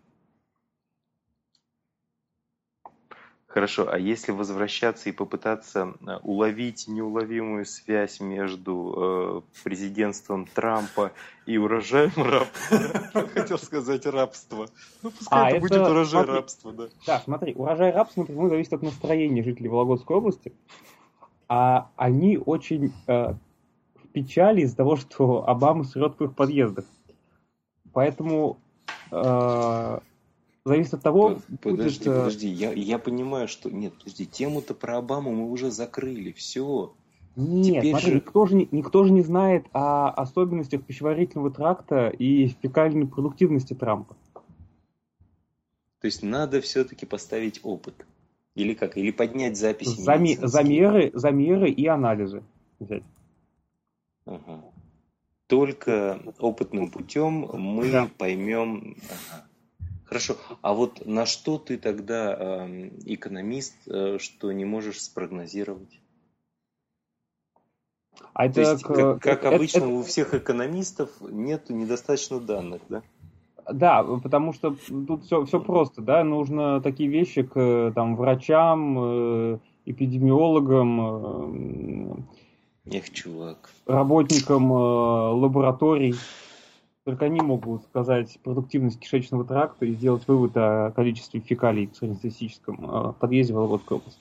Хорошо, а если возвращаться и попытаться э, уловить неуловимую связь между э, президентством Трампа и урожаем рабства, хотел сказать рабства, ну пускай А, это это, будет урожай смотри, рабства, да. Да, смотри, урожай рапса напрямую зависит от настроения жителей Вологодской области. А они очень э, в печали из-за того, что Обама срет в их подъездах. Поэтому э, зависит от того, Подожди, будет... э, подожди, я, я понимаю, что... Нет, подожди, тему-то про Обаму мы уже закрыли, все. Нет, Теперь смотри, же- никто, же, не- никто же не знает о особенностях пищеварительного тракта и фекальной продуктивности Трампа. То есть надо все-таки поставить опыт. Или как? Или поднять записи Заме- медицинские. замеры, замеры и анализы взять. Ага. Только опытным путем мы Да. поймем. Ага. Хорошо. А вот на что ты тогда э, экономист, э, что не можешь спрогнозировать? А То это есть, к- как, как это- обычно это- у всех экономистов нет недостаточно данных, да? Да, потому что тут все, все просто, да, нужно такие вещи к там, врачам, э, эпидемиологам, э, Эх, чувак. работникам э, лабораторий. Только они могут сказать продуктивность кишечного тракта и сделать вывод о количестве фекалий в среднестатистическом э, подъезде Вологодской области.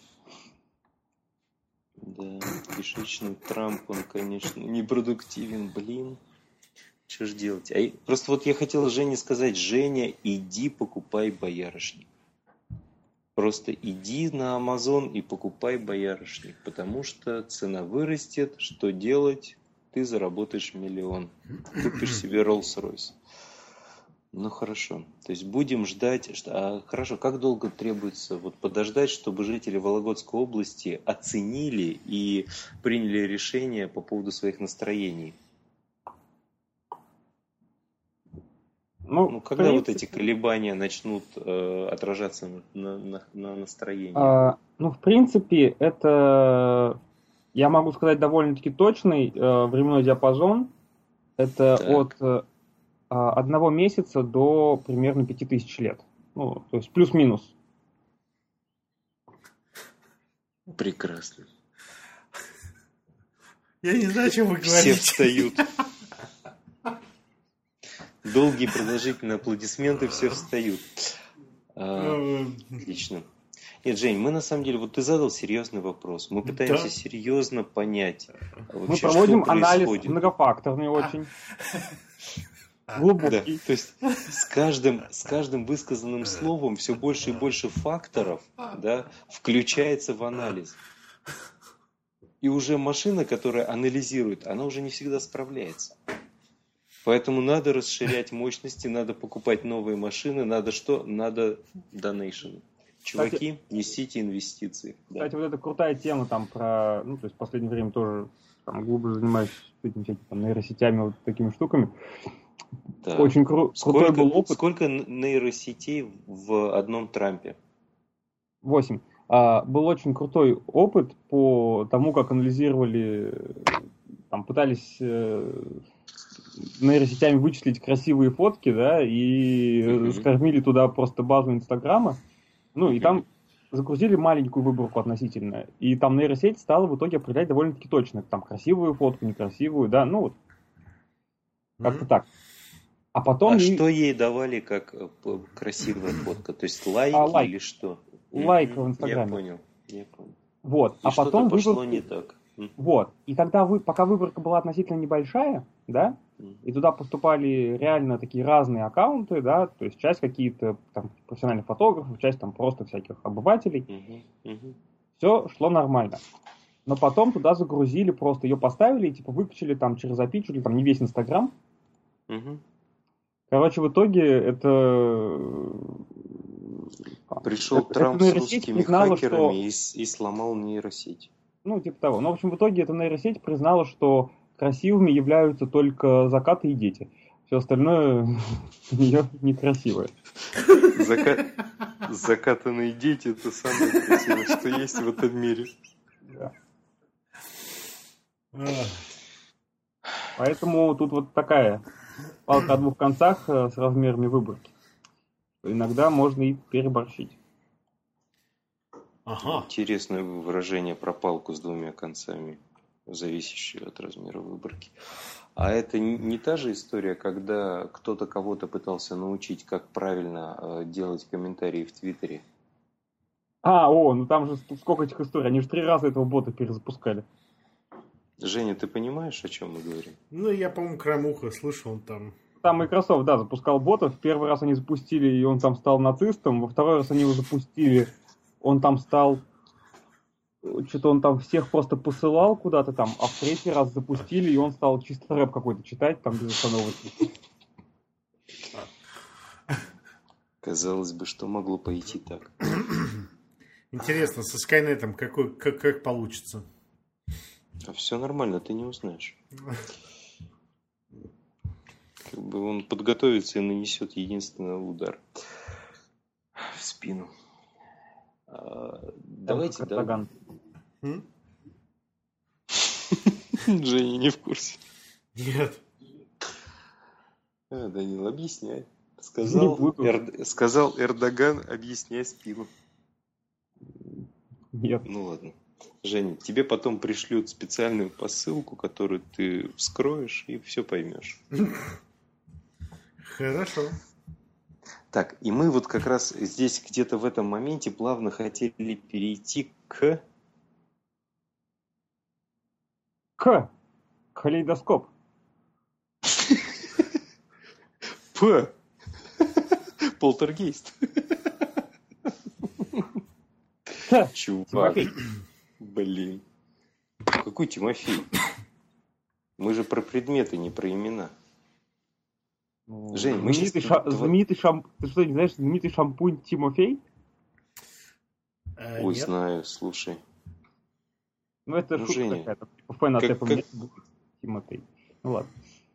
Да, кишечный Трамп, он, конечно, непродуктивен, блин. Что ж делать? А и- просто вот я хотел Жене сказать: Женя, иди покупай боярышник. Просто иди на Амазон и покупай боярышник, потому что цена вырастет, что делать? Ты заработаешь миллион. Купишь себе Rolls-Royce. Ну хорошо. То есть будем ждать. что- А, хорошо, как долго требуется вот подождать, чтобы жители Вологодской области оценили и приняли решение по поводу своих настроений? Ну, Ну, в когда вот принципе, эти колебания начнут э, отражаться на, на- на настроении? а, ну, в принципе, это, я могу сказать, довольно-таки точный э, временной диапазон. Это Так. от э, а, одного месяца до примерно пяти тысяч лет. Ну, то есть плюс-минус. Прекрасно. Я не знаю, о чем вы Все говорите. встают. Долгие продолжительные аплодисменты, все встают. А, Э, Отлично. Нет, Жень, мы на самом деле, вот ты задал серьезный вопрос. Мы пытаемся Да. серьезно понять, а Мы вообще, проводим что анализ происходит. многофакторный очень, Да, глубокий. то есть с каждым, с каждым высказанным словом все больше и больше факторов, да, включается в анализ. И уже машина, которая анализирует, она уже не всегда справляется. Поэтому надо расширять мощности, надо покупать новые машины, надо что? Надо донейшн. Чуваки, несите инвестиции. Да. Кстати, вот эта крутая тема там про, ну, то есть в последнее время тоже там глубже занимаюсь этими всякими там нейросетями, вот такими штуками. Да. Очень кру- крутой Сколько, был опыт. сколько н- нейросетей в одном Трампе? Восемь. А, был очень крутой опыт по тому, как анализировали, там пытались э, нейросетями вычислить красивые фотки, да, и Мгм. скормили туда просто базу Инстаграма. Ну, и Мгм. там загрузили маленькую выборку относительно. И там нейросеть стала в итоге определять довольно-таки точно. Там красивую фотку, некрасивую, да, ну вот как-то Мгм. так. А потом А ей что ей давали как э, п- красивая фотка? То есть лайки А, лайк. или что? Лайк Мгм. в Инстаграме. Я понял, я понял. Вот. И А что-то потом пошло выборку- не так. М. Вот. И когда вы, пока выборка была относительно небольшая, да, М. и туда поступали реально такие разные аккаунты, да, то есть часть какие-то там профессиональных фотографов, часть там просто всяких обывателей, Мгм. Мгм. все шло нормально. Но потом туда загрузили, просто ее поставили и типа выкачали там через эй пи ай, чуть ли там не весь Инстаграм. Мгм. Короче, в итоге это... Пришел это- Трамп эта с нейросеть русскими признала, хакерами что- и, с- и сломал нейросеть. Ну, типа того. Но, в общем, в итоге эта нейросеть признала, что красивыми являются только закаты и дети. Все остальное у нее некрасивое. Зака- Закатанные дети — это самое красивое, что есть в этом мире. Да. Ах. Поэтому тут вот такая палка о двух концах э, с размерами выборки. Иногда можно и переборщить. Ага. Интересное выражение про палку с двумя концами, зависящую от размера выборки. А это не, не та же история, когда кто-то кого-то пытался научить, как правильно э, делать комментарии в Твиттере? А, о, ну там же сколько этих историй. Они же три раза этого бота перезапускали. Женя, ты понимаешь, о чем мы говорим? Ну, я, по-моему, краем уха слышал, он там... Там Microsoft, да, запускал ботов. Первый раз они запустили, и он там стал нацистом. Во второй раз они его запустили, он там стал... Что-то он там всех просто посылал куда-то там, а в третий раз запустили, и он стал чисто рэп какой-то читать, там без остановки. Казалось бы, что могло пойти так. Интересно, со Скайнетом какой, как, как получится? А все нормально, ты не узнаешь. Как бы он подготовится и нанесет единственный удар в спину. А, давайте, Как да. Эрдоган. М? Женя не в курсе. Нет. А, Данил, объясняй. Не Сказал, буду. Эр- сказал Эрдоган, объясняй спину. Нет. Ну ладно. Женя, тебе потом пришлют специальную посылку, которую ты вскроешь и все поймешь. Хорошо. Так, и мы вот как раз здесь где-то в этом моменте плавно хотели перейти к... К. Калейдоскоп. П. Полтергейст. Чувак. Тимофей. Блин. Какой Тимофей? Мы же про предметы, не про имена. Жень, мы знаменитый, сейчас... ша... знаменитый шамп... Ты что, не знаешь, знаменитый шампунь Тимофей? А, Ой, нет. знаю, слушай. Ну, это Ну, шутка Женя, какая-то. Типа фэн от как- этого как- нет, будет Тимофей. Ну ладно.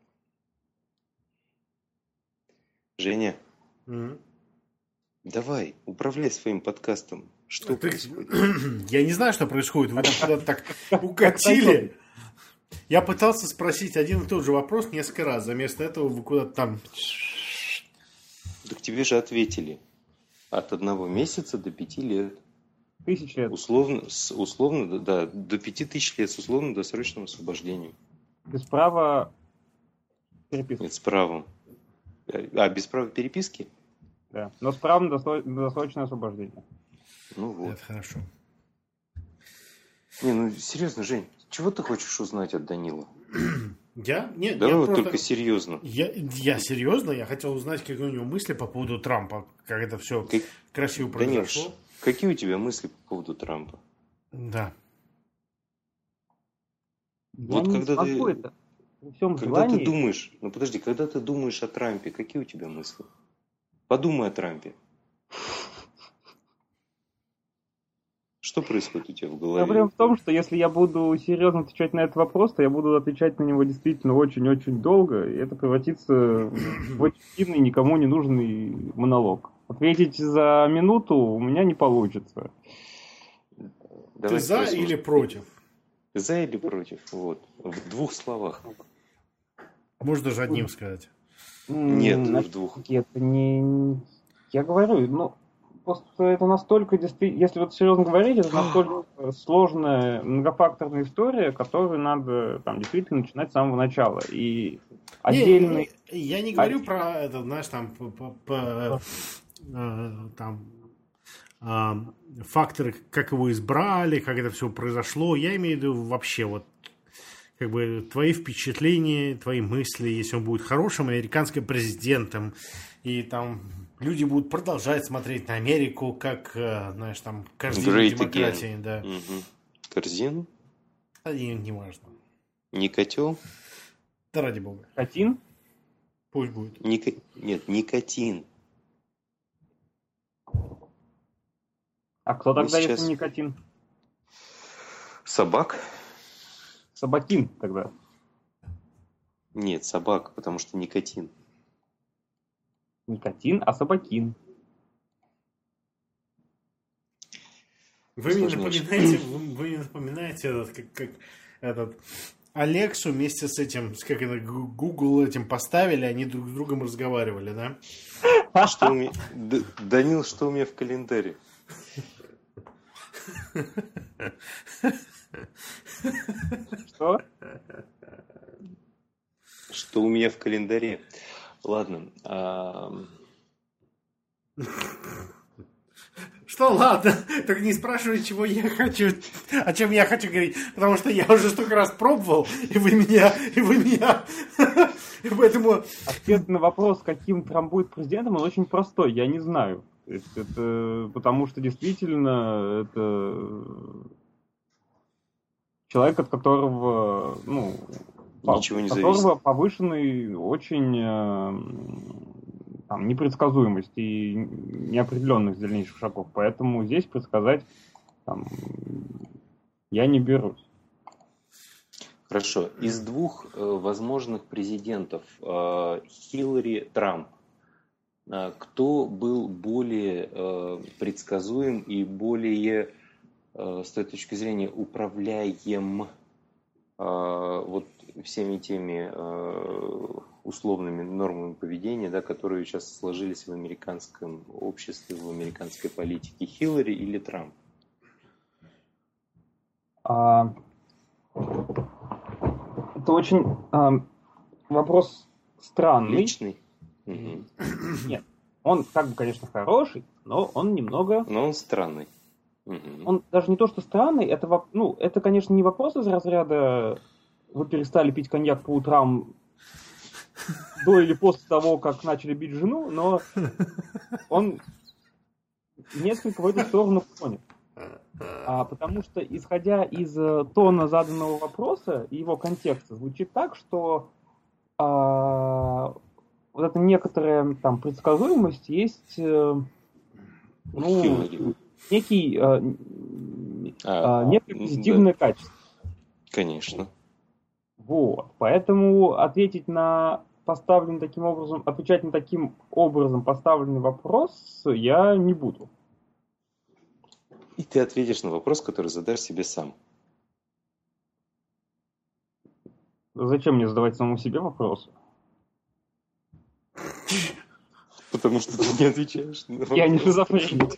Женя, Мгм. давай, управляй своим подкастом. Что Ты- происходит? Я не знаю, что происходит. Вы там куда-то так укатили. Я пытался спросить один и тот же вопрос несколько раз. Вместо этого вы куда-то там... Так тебе же ответили. От одного месяца до пяти лет. Тысяч лет. Условно, с- условно, да, до пяти тысяч лет с условно-досрочным освобождением. Без права переписки. Нет, с правом. А, без права переписки? Да. Но с правом на досро- на досрочное освобождение. Ну вот. Это хорошо. Не, ну серьезно, Жень, чего ты хочешь узнать от Данила? Я? Нет, Давай я вот просто... только серьезно. Я, я серьезно? Я хотел узнать, какие у него мысли по поводу Трампа. Как это все Как- красиво Данил, произошло. какие у тебя мысли по поводу Трампа? Да. Я Вот не когда смогу ты- это. При всем Когда желании. ты думаешь, ну подожди, когда ты думаешь о Трампе, какие у тебя мысли? Подумай о Трампе. Что происходит у тебя в голове? Проблема в том, что если я буду серьезно отвечать на этот вопрос, то я буду отвечать на него действительно очень-очень долго, и это превратится в очень длинный, никому не нужный монолог. Ответить за минуту у меня не получится. Давай Ты за спросим, или против? За или против? Вот. В двух словах. Можно даже одним сказать. Нет, М, в двух. Это не... Я говорю, ну, просто это настолько действительно... Если вот серьезно говорить, это настолько сложная, многофакторная история, которую надо там действительно начинать с самого начала. И отдельный... Не, я не говорю про это, знаешь, там, по- по- по- э, там а, факторы, как его избрали, как это все произошло. Я имею в виду вообще вот как бы твои впечатления, твои мысли, если он будет хорошим американским президентом, и там люди будут продолжать смотреть на Америку, как, э, знаешь, там, корзину Great демократии, again. да. Мгм. Корзину? А и не важно. Не котел? Да ради бога. Катин? Пусть будет. Ника- Нет, никотин. А кто Мы тогда, сейчас- если не Катин? Собак? Собакин тогда. Нет, собак, потому что никотин. Никотин, а собакин. Вы мне Сложнейшее. напоминаете, вы, вы мне напоминаете этот, как, как этот Алексу вместе с этим, с как это, Гу- Google этим поставили, они друг с другом разговаривали, да? Что у меня... Д- Данил, что у меня в календаре? Что? Что у меня в календаре? Ладно. а, Что, ладно, только не спрашивай, чего я хочу, о чем я хочу говорить, потому что я уже столько раз пробовал, и вы меня, и вы меня, и поэтому... Ответ на вопрос, каким Трамп будет президентом, он очень простой. Я не знаю. То есть это потому что действительно это человек, от которого, ну, Ничего не от которого зависит. повышенный очень э, там, непредсказуемость и неопределенность дальнейших шагов. Поэтому здесь предсказать там, я не берусь. Хорошо. Из двух э, возможных президентов э, Хиллари, Трамп, э, кто был более э, предсказуем и более, э, с той точки зрения, управляем э, вот всеми теми э, условными нормами поведения, да, которые сейчас сложились в американском обществе, в американской политике, Хиллари или Трамп? А, это очень а, вопрос странный. Личный? Угу. Нет, он как бы, конечно, хороший, но он немного... Но он странный. Угу. Он даже не то, что странный, это, ну, это, конечно, не вопрос из разряда вы перестали пить коньяк по утрам до или после того, как начали бить жену, но он несколько в эту сторону клонит. А, потому что, исходя из тона заданного вопроса и его контекста, звучит так, что а, вот эта некоторая там предсказуемость есть э, ну, некий, э, а, э, некое позитивное да. качество. Конечно. Вот. Поэтому ответить на поставленный таким образом, отвечать на таким образом поставленный вопрос я не буду. И ты ответишь на вопрос, который задашь себе сам. Зачем мне задавать самому себе вопросы? Потому что ты не отвечаешь на вопрос. Я не шизофреник.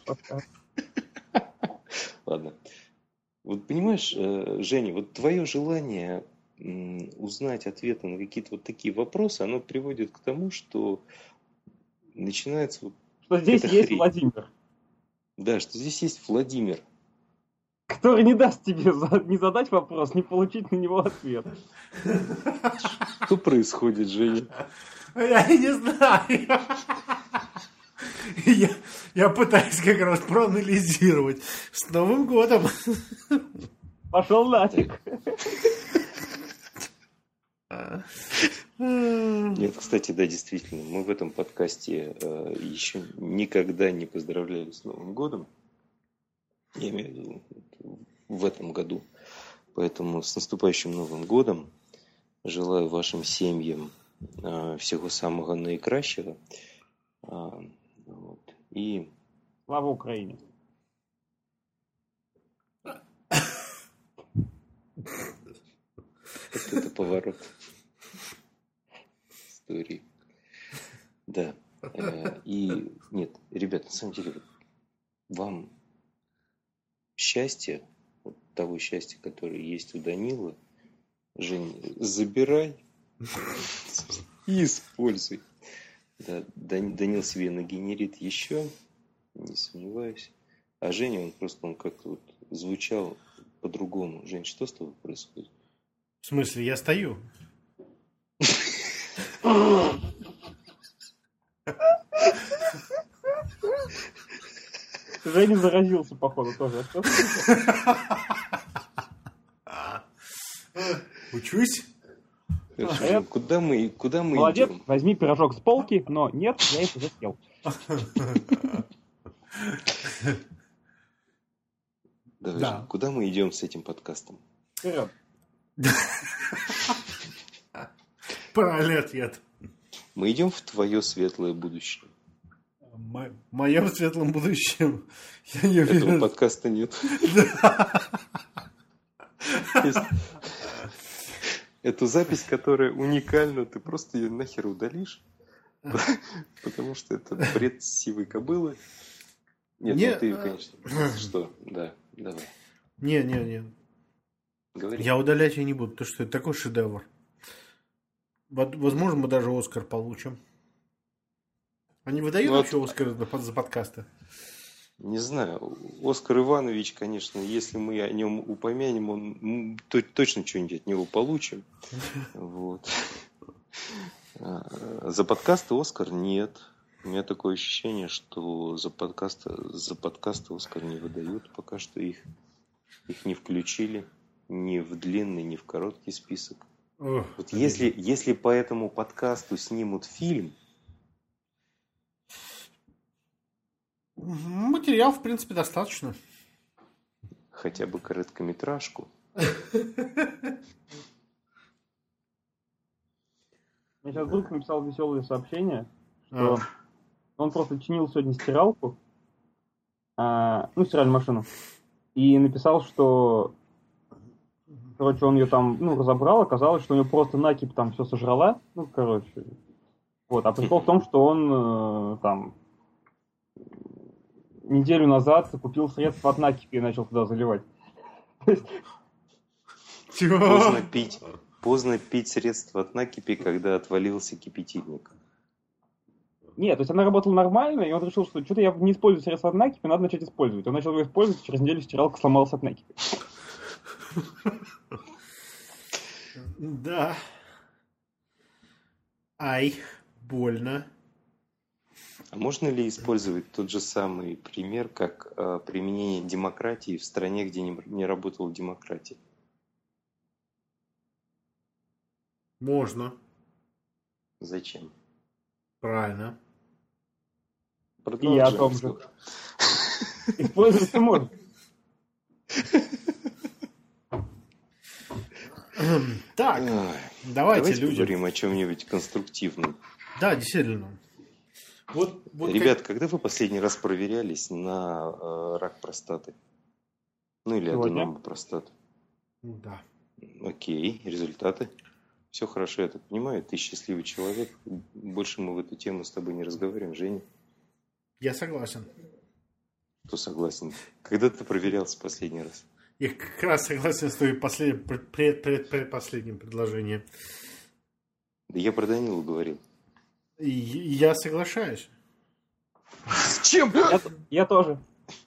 Ладно. Вот понимаешь, Женя, вот твое желание узнать ответы на какие-то вот такие вопросы, оно приводит к тому, что начинается... Вот что здесь есть хрень. Владимир. Да, что здесь есть Владимир. Который не даст тебе за... не задать вопрос, не получить на него ответ. Что происходит, Женя? Я не знаю. Я, я пытаюсь как раз проанализировать. С Новым годом. Пошел нафиг. Нет, кстати, да, действительно, мы в этом подкасте э, еще никогда не поздравляли с Новым годом. Я имею в виду в этом году. Поэтому с наступающим Новым годом. Желаю вашим семьям э, всего самого наикращего. Э, вот. И... Слава Украине! Вот это поворот истории. Да. И нет, ребят, на самом деле, вам счастье, вот того счастья, которое есть у Данилы, Жень, забирай и используй. Да, Данил себе нагенерит еще, не сомневаюсь. А Женя, он просто он как-то вот звучал по-другому. Жень, что с тобой происходит? В смысле, я стою? Женя заразился, походу, тоже. Учусь? Хорошо, куда мы, куда мы Молодец, идем? Возьми пирожок с полки, но нет, я их уже съел. Давай, Да. Жень, куда мы идем с этим подкастом? Вперед. Правильный ответ. Мы идем в твое светлое будущее. В моем светлом будущем я не Этого уверен. подкаста нет. Эту запись, которая уникальна, ты просто ее нахер удалишь, потому что это бред сивой кобылы. Нет, Не, ну ты, конечно, что? Да, давай. Не, не, не. Говори. Я удалять ее не буду, потому что это такой шедевр. Возможно, мы даже Оскар получим. Они выдают Ну, вообще от- Оскар за, за подкасты? Не знаю, Оскар Иванович, конечно, если мы о нем упомянем, он, м, то, точно что-нибудь от него получим. Вот. А, За подкасты Оскар нет. У меня такое ощущение, что за подкасты, за подкасты Оскар не выдают. Пока что их, их не включили ни в длинный, ни в короткий список. Ох, Вот если, если по этому подкасту снимут фильм, материал, в принципе, достаточно. хотя бы короткометражку, Мне сейчас друг написал веселое сообщение, А. что он просто чинил сегодня стиралку, а, ну, стиральную машину, и написал, что, короче, он ее там, ну, разобрал, оказалось, что у него просто накипь там все сожрала, ну, короче, вот, а прикол в том, что он э, там неделю назад купил средства от накипи и начал туда заливать. То есть Чего? Поздно пить, поздно пить средства от накипи, когда отвалился кипятильник. Нет, то есть она работала нормально, и он решил, что что-то я не использую средства от накипи, надо начать использовать. Он начал его использовать, через неделю стиралка сломалась от накипи. Да. Ай, больно. А можно ли использовать тот же самый пример, как э, применение демократии в стране, где не, не работала демократия? Можно. Зачем? Правильно. И я о Продолжаем том же. слушать. Использовать можно. Так, Ой, давайте, Давайте люди. поговорим о чем-нибудь конструктивном. Да, действительно. Вот, вот Ребят, когда вы последний раз проверялись на э, рак простаты? Ну или Сегодня. аденома простаты? как- Да. Окей, результаты. Все хорошо, я так понимаю, ты счастливый человек. Больше мы в эту тему с тобой не разговариваем, Женя. Я согласен. Кто согласен? Когда ты проверялся последний раз? Я как раз согласен с твоим последним, пред, пред, пред- предпоследним предложением. Да я про Данилу говорил. И я соглашаюсь. С чем? Я, я тоже.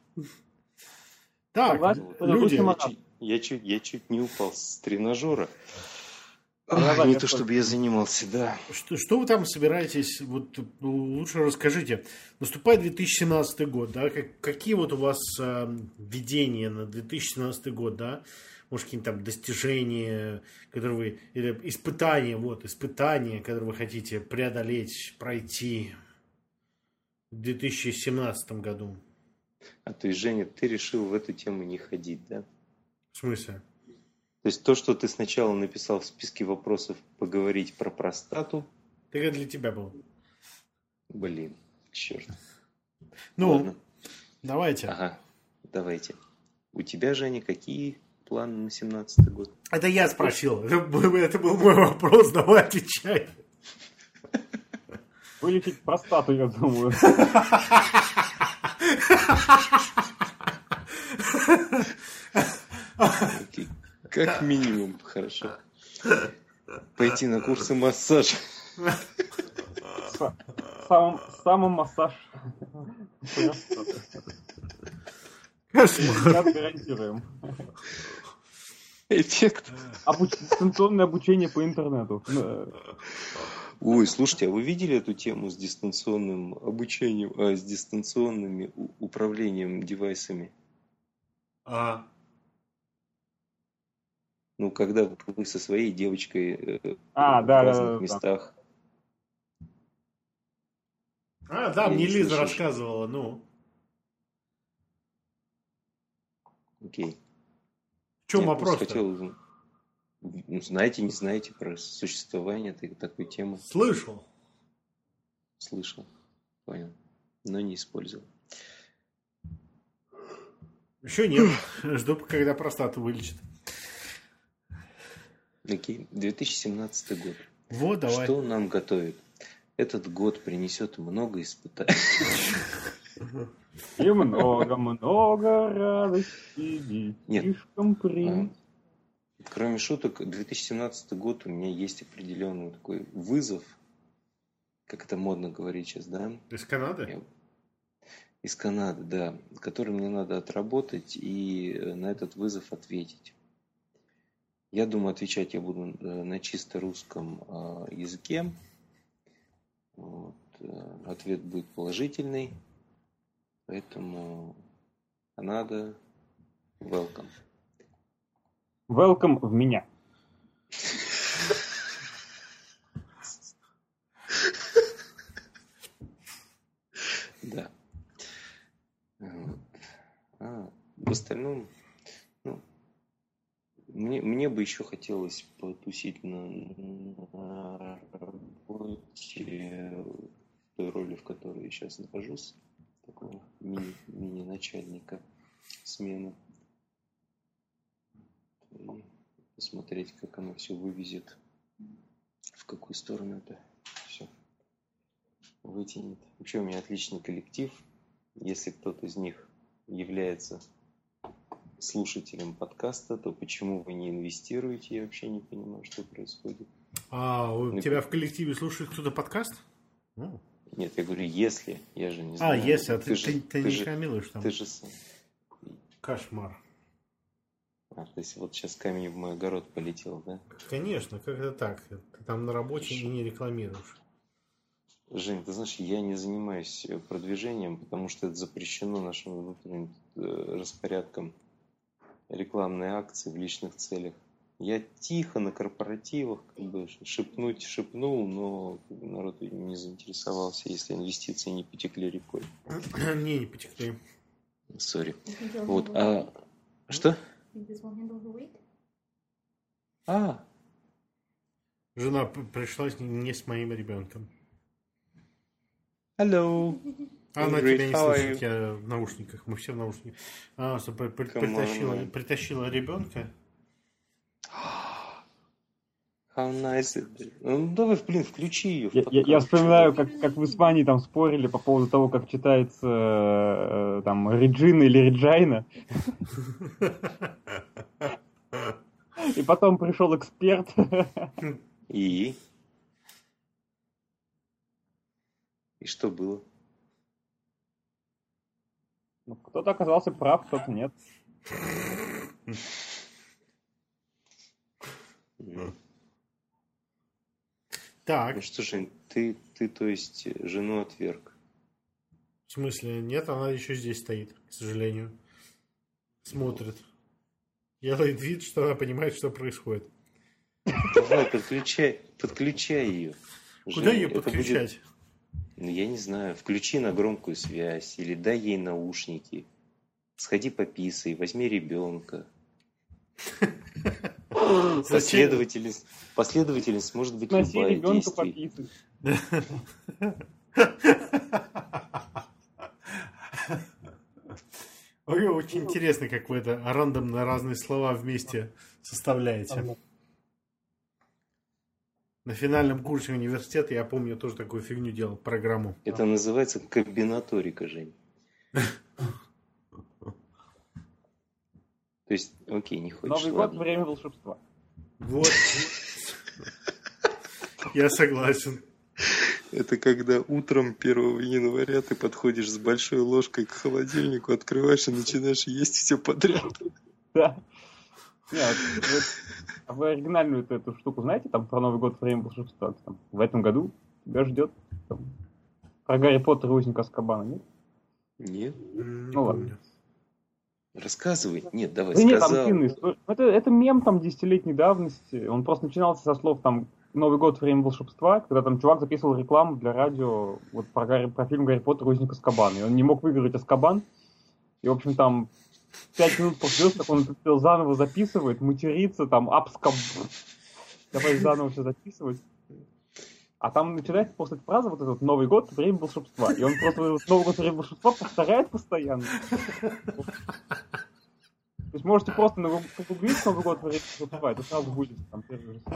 Так, Согласен, что это люди, лучший Я марат. чуть, я, чуть, я чуть не упал с тренажера. Я А, не я то, тоже. чтобы я занимался, да. что, что вы там собираетесь? Вот ну, лучше расскажите. Наступает две тысячи семнадцатый год, да? Как, какие вот у вас э, видения на две тысячи семнадцатый год, да? Может, какие-то там достижения, которые вы... Или испытания, вот, испытания, которые вы хотите преодолеть, пройти в две тысячи семнадцатом году. А то есть, Женя, ты решил в эту тему не ходить, да? В смысле? То есть то, что ты сначала написал в списке вопросов поговорить про простату, Так это для тебя было. блин, черт. Ну, Ладно. давайте. Ага, давайте. У тебя, Женя, какие планы на семнадцатый год? Это я спросил. Это, был- это был мой вопрос, давай отвечай. Вылечить простату, я думаю. Окей. Как минимум, хорошо. Пойти на курсы массажа. Са- Сам, самомассаж. Сейчас гарантируем. Эффект. Обуч- Дистанционное обучение по интернету. Ну, Ой, слушайте, а вы видели эту тему с дистанционным обучением, а, с дистанционными у- управлением девайсами? А, Ну, когда вы со своей девочкой э, А, в да, да, разных да, да. местах. а, да, Я мне не Лиза слышал. рассказывала, ну. Окей. В чем Я просто вопрос-то? хотел узнать, ну, знаете, не знаете про существование этой такой темы? Слышал. Слышал. Понял. Но не использовал. Еще нет. Жду, когда простату вылечит. Окей. две тысячи семнадцатый год. Вот, давай. Что нам готовит? Этот год принесет много испытаний. И много-много радости Нет. детишкам принц. Кроме шуток, две тысячи семнадцатый год у меня есть определенный такой вызов, как это модно говорить сейчас, да? Из Канады? Я- Из Канады, да, который мне надо отработать и э, на этот вызов ответить. Я думаю, отвечать я буду э, на чисто русском э, языке. Вот, э, Ответ будет положительный, поэтому Канада, welcome. Welcome в меня. Да. Вот. А в остальном, ну, мне, мне бы еще хотелось потусить на, на работе, в той роли, в которой я сейчас нахожусь, такого мини, мини-начальника смены. И посмотреть, как оно все вывезет, в какую сторону это все вытянет. Вообще у меня отличный коллектив. Если кто-то из них является слушателям подкаста, то почему вы не инвестируете? Я вообще не понимаю, что происходит. А, у Ну, тебя в коллективе слушает кто-то подкаст? Ну. Нет, я говорю, если, я же не А, знаю. если, а ты, ты, ты, же, ты, ты ты не же, камилуешь там. Ты же сам. Кошмар. А, то есть вот сейчас камень в мой огород полетел, да? Конечно, как это так? Ты там на работе и не рекламируешь. Жень, ты знаешь, я не занимаюсь продвижением, потому что это запрещено нашим внутренним распорядком. Рекламные акции в личных целях. Я тихо на корпоративах как бы шепнуть шепнул, но народ не заинтересовался, если инвестиции не потекли рекой. Не, не потекли. Сори. Вот, а... Что? А. Жена пришла не с моим ребенком. Hello. Она Great. тебя не How слышит, я в наушниках, мы все в наушниках. Она при, при, притащила, притащила ребенка. How nice it. Ну давай, блин, включи ее. Я, я, я вспоминаю, как, как вы с Ваней там спорили по поводу того, как читается э, там Реджина или Реджайна. И потом пришел эксперт. И? И что было? Ну, кто-то оказался прав, кто-то нет. Так. Ну что же, ты, ты, то есть, жену отверг? В смысле? Нет, она еще здесь стоит, к сожалению. Смотрит. Делает вид, что она понимает, что происходит. Давай, подключай, подключай ее. Куда ее подключать? Будет... Ну, я не знаю. Включи на громкую связь или дай ей наушники. Сходи пописай, возьми ребенка. Последовательность, последовательность может быть Носи любая ребенка действий. пописай. Ой, очень интересно, как вы это рандомно разные слова вместе составляете. На финальном курсе университета я помню, тоже такую фигню делал, программу. Это называется комбинаторика, Жень. То есть, окей, не хочешь. Новый год, время волшебства. Вот. Я согласен. Это когда утром первого января ты подходишь с большой ложкой к холодильнику, открываешь и начинаешь есть все подряд. Да. Нет, вот, а вы оригинальную эту, эту штуку знаете, там про Новый год время волшебства? Там, в этом году тебя ждет там, про Гарри Поттера и Узника Азкабана, нет? Нет. Не ну помню. ладно. Рассказывай. Нет, давай, да сказал. Нет, там длинная история. Это, это мем там десятилетней давности. Он просто начинался со слов там Новый год время волшебства, когда там чувак записывал рекламу для радио вот про, Гарри, про фильм Гарри Поттер и Узник Азкабана. И он не мог выиграть Азкабан. И, в общем, там пять минут после того, как он это все заново записывает, матерится, там, апскаб... Давай заново все записывать. А там начинается после этой фразы вот этот вот Новый год, время волшебства. И он просто вот Новый год, время волшебства повторяет постоянно. То есть можете просто погуглить Новый год, время волшебства, это сразу будет там первый же.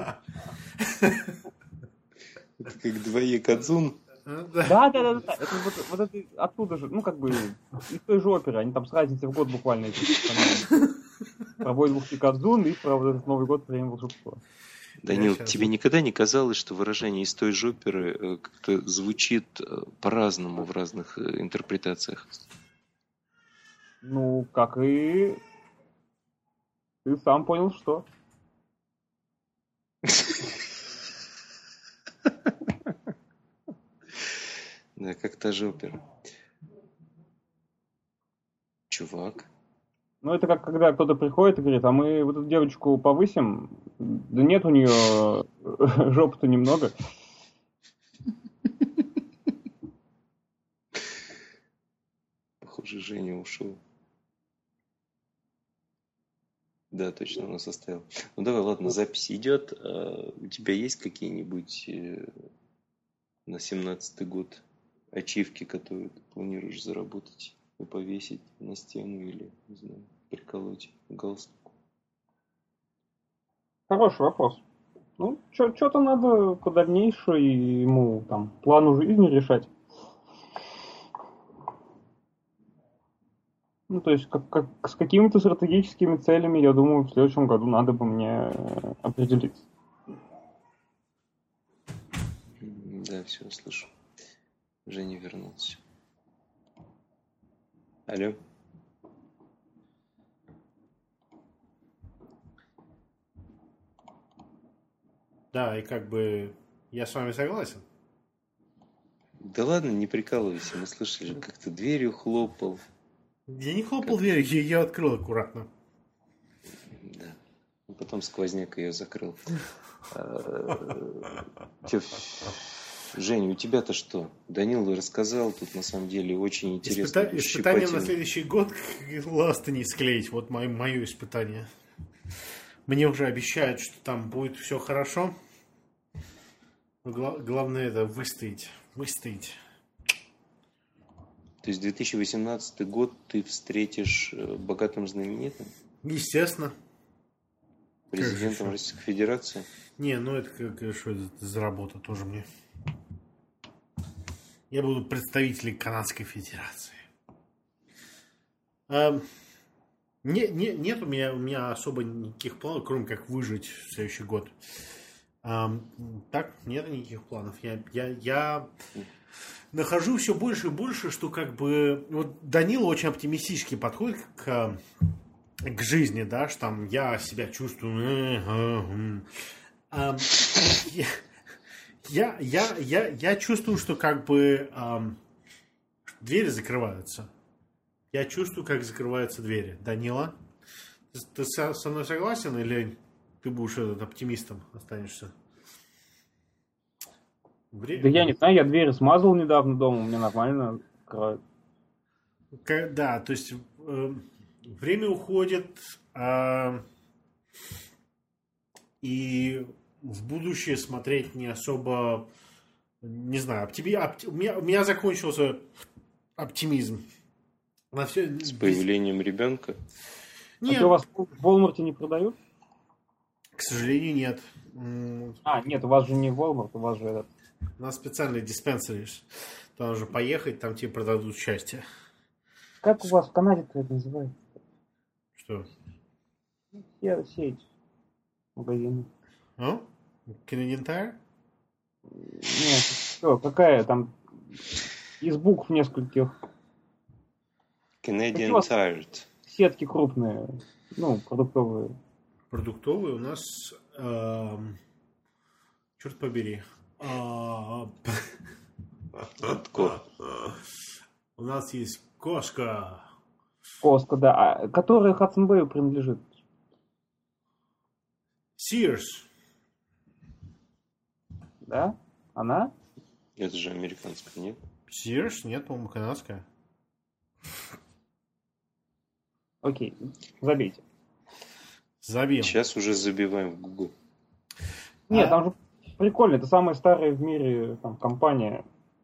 Это как двоекадзун. Да, да, да, да. Это вот, вот это оттуда же, ну как бы из той же оперы, они там с разницей в год буквально проводят двухтикадзун и про вот этот Новый год время волшебства. Данил, тебе никогда не казалось, что выражение из той же оперы как-то звучит по-разному в разных интерпретациях? Ну, как и ты сам понял, что. Да, как та же опера. Чувак. Ну, это как когда кто-то приходит и говорит, а мы вот эту девочку повысим. Да нет, у нее жопы-то немного. Похоже, Женя ушел. Да, точно, он нас оставил. Ну давай, ладно, запись идет. А у тебя есть какие-нибудь на семнадцатый год ачивки, которые ты планируешь заработать и повесить на стену или, не знаю, приколоть галстук? Хороший вопрос. Ну, что-то надо по дальнейшему ему там плану жизни решать. Ну, то есть, как, как, с какими-то стратегическими целями, я думаю, в следующем году надо бы мне определиться. Да, все, слышу. Женя вернулся. Алло. Да, и как бы я с вами согласен. Да ладно, не прикалывайся. Мы слышали, как ты дверью хлопал. Я не хлопал дверью, я ее открыл аккуратно. Да. Потом сквозняк ее закрыл. Женя, у тебя-то что? Данил рассказал, тут на самом деле очень интересно. Испыта... Испытание на следующий год ласты не склеить. Вот мое, мое испытание. Мне уже обещают, что там будет все хорошо. Гла... Главное это выстоять. Выстоять. То есть две тысячи восемнадцатый год ты встретишь богатым знаменитым? Естественно. Президентом Российской Федерации? Не, ну это как что это за работа тоже мне. Я буду представителем Канадской Федерации. А, не, не, нет у меня, у меня особо никаких планов, кроме как выжить в следующий год. А, так, нет никаких планов. Я, я, я нахожу все больше и больше, что как бы... Вот Данила очень оптимистически подходит к, к жизни, да, что там я себя чувствую... А, я, я, я, я, я чувствую, что как бы эм, двери закрываются. Я чувствую, как закрываются двери. Данила, ты, ты со, со мной согласен или ты будешь этот, оптимистом останешься? Время... Да я не знаю, я двери смазал недавно дома, у меня нормально закрывают. Да, то есть э, время уходит, э, и в будущее смотреть не особо, не знаю, оптими, опти, у, меня, у меня закончился оптимизм. На все... С появлением ребенка? Нет. А у вас в Walmart не продают? К сожалению, нет. А, нет, у вас же не Walmart, у вас же этот... У нас специальный диспенсер. Там нужно поехать, там тебе продадут счастье. Как у вас в Канаде-то это называется? Что? Сеть магазинов. А? Canadian Tire? Нет, что, какая там из букв нескольких. Canadian Tire. Сетки крупные, ну, продуктовые. Продуктовые у нас, э, черт побери, э, у нас есть Costco. Costco, да, а, которая Hudson Bay принадлежит. Sears. Да? Она? Это же американская, нет? Sears? Нет, по-моему, канадская. Окей, забейте. Забьем. Сейчас уже забиваем в Google. Нет, а? там же прикольно. Это самая старая в мире там, компания.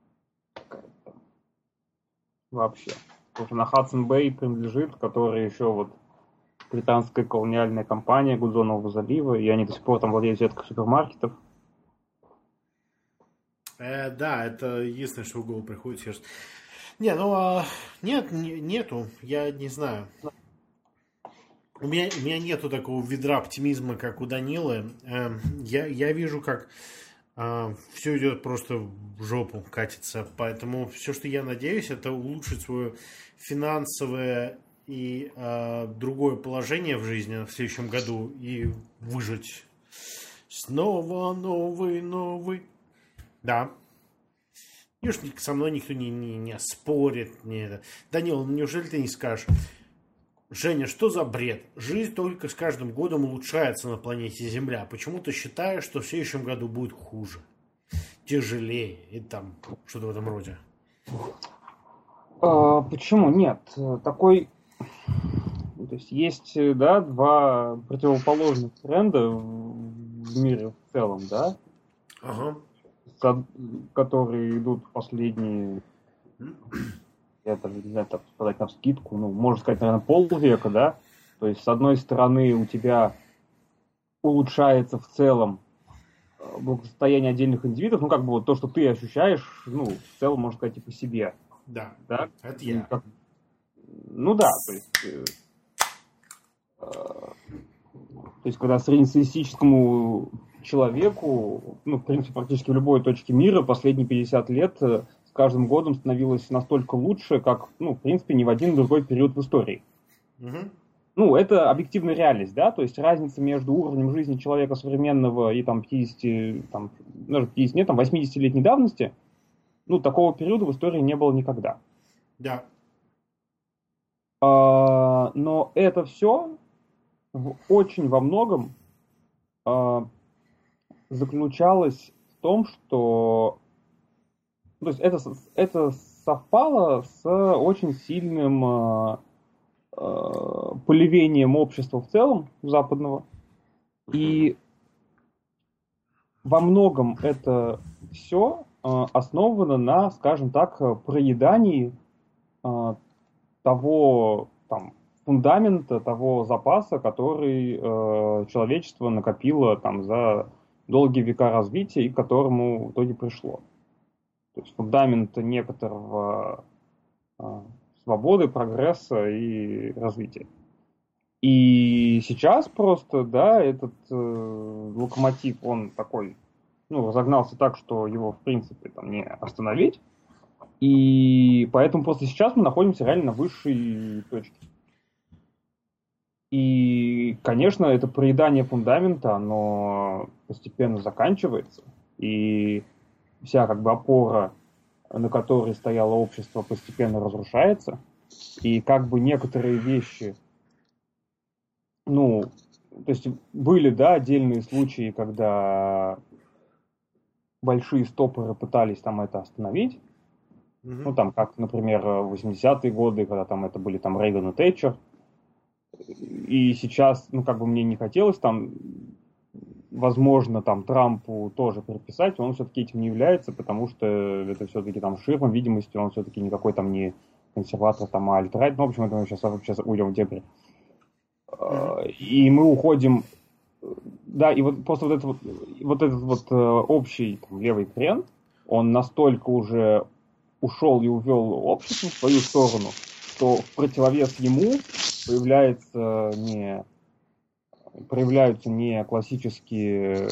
Вообще. Потому что на Hudson Bay принадлежит, которая еще вот британская колониальная компания Гудзонового залива, и они до сих пор там владеют сеткой супермаркетов. Э, да, это единственное, что в голову приходит сейчас. Не, ну, а, нет, не, нету, я не знаю. У меня, у меня нету такого ведра оптимизма, как у Данилы. Э, я, я вижу, как э, все идет просто в жопу, катится. Поэтому все, что я надеюсь, это улучшить свое финансовое и э, другое положение в жизни в следующем году и выжить. Снова новый, новый. Да. И уж со мной никто не, не, не спорит. Не это. Данил, неужели ты не скажешь? Женя, что за бред? Жизнь только с каждым годом улучшается на планете Земля. Почему ты считаешь, что в следующем году будет хуже? Тяжелее и там что-то в этом роде. А, почему нет? Такой... То есть есть, да, два противоположных тренда в мире в целом, да? Ага. Которые идут последние, я даже не знаю, так сказать, на вскидку, ну, можно сказать, наверное, полвека, да? То есть, с одной стороны, у тебя улучшается в целом благосостояние отдельных индивидов, ну, как бы вот то, что ты ощущаешь, ну, в целом, можно сказать, и по себе. Да, да? это я. Как, Ну да, то есть, э, э, то есть когда среднестатистическому человеку, ну, в принципе, практически в любой точке мира последние пятьдесят лет э, с каждым годом становилось настолько лучше, как, ну, в принципе, ни в один другой период в истории. Угу. Ну, это объективная реальность, да, то есть разница между уровнем жизни человека современного и там пятидесяти, там, даже пятидесяти, нет, там восьмидесятилетней давности, ну, такого периода в истории не было никогда. Да. А, но это все в, очень во многом а, заключалось в том, что, то есть это, это совпало с очень сильным а, а, поливением общества в целом западного. И во многом это все а, основано на, скажем так, проедании а, того там, фундамента, того запаса, который э, человечество накопило там, за долгие века развития и к которому в итоге пришло. То есть фундамент некоторого э, свободы, прогресса и развития. И сейчас просто, да, этот э, локомотив, он такой, ну, разогнался так, что его, в принципе, там не остановить. И поэтому просто сейчас мы находимся реально на высшей точке. И, конечно, это проедание фундамента, оно постепенно заканчивается. И вся как бы опора, на которой стояло общество, постепенно разрушается. И как бы некоторые вещи, ну, то есть были, да, отдельные случаи, когда большие стопоры пытались там это остановить. Mm-hmm. Ну, там, как, например, в восьмидесятые годы, когда там это были там Рейган и Тэтчер. И сейчас, ну, как бы мне не хотелось там, возможно, там Трампу тоже приписать, он все-таки этим не является, потому что это все-таки там ширма видимости, он все-таки никакой там не консерватор, там, а альтрайт. Ну, в общем, это мы сейчас, сейчас уйдем в дебри. Mm-hmm. И мы уходим, да, и вот просто вот этот вот, вот этот вот общий там, левый крен, он настолько уже ушел и увел общество в свою сторону, что в противовес ему появляется не, проявляются не классические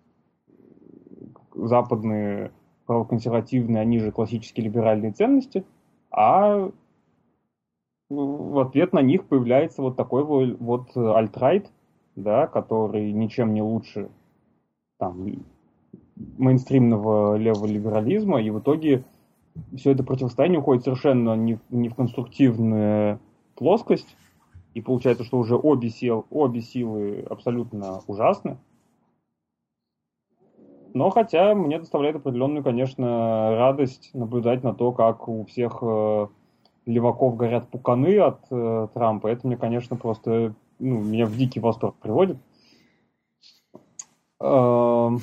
западные правоконсервативные, они же классические либеральные ценности, а в ответ на них появляется вот такой вот альтрайт, да, который ничем не лучше там, мейнстримного левого либерализма, и в итоге все это противостояние уходит совершенно не, не в конструктивную плоскость, и получается, что уже обе, сил, обе силы абсолютно ужасны. Но хотя мне доставляет определенную, конечно, радость наблюдать на то, как у всех э, леваков горят пуканы от э, Трампа. Это мне, конечно, просто ну, меня в дикий восторг приводит. Эм...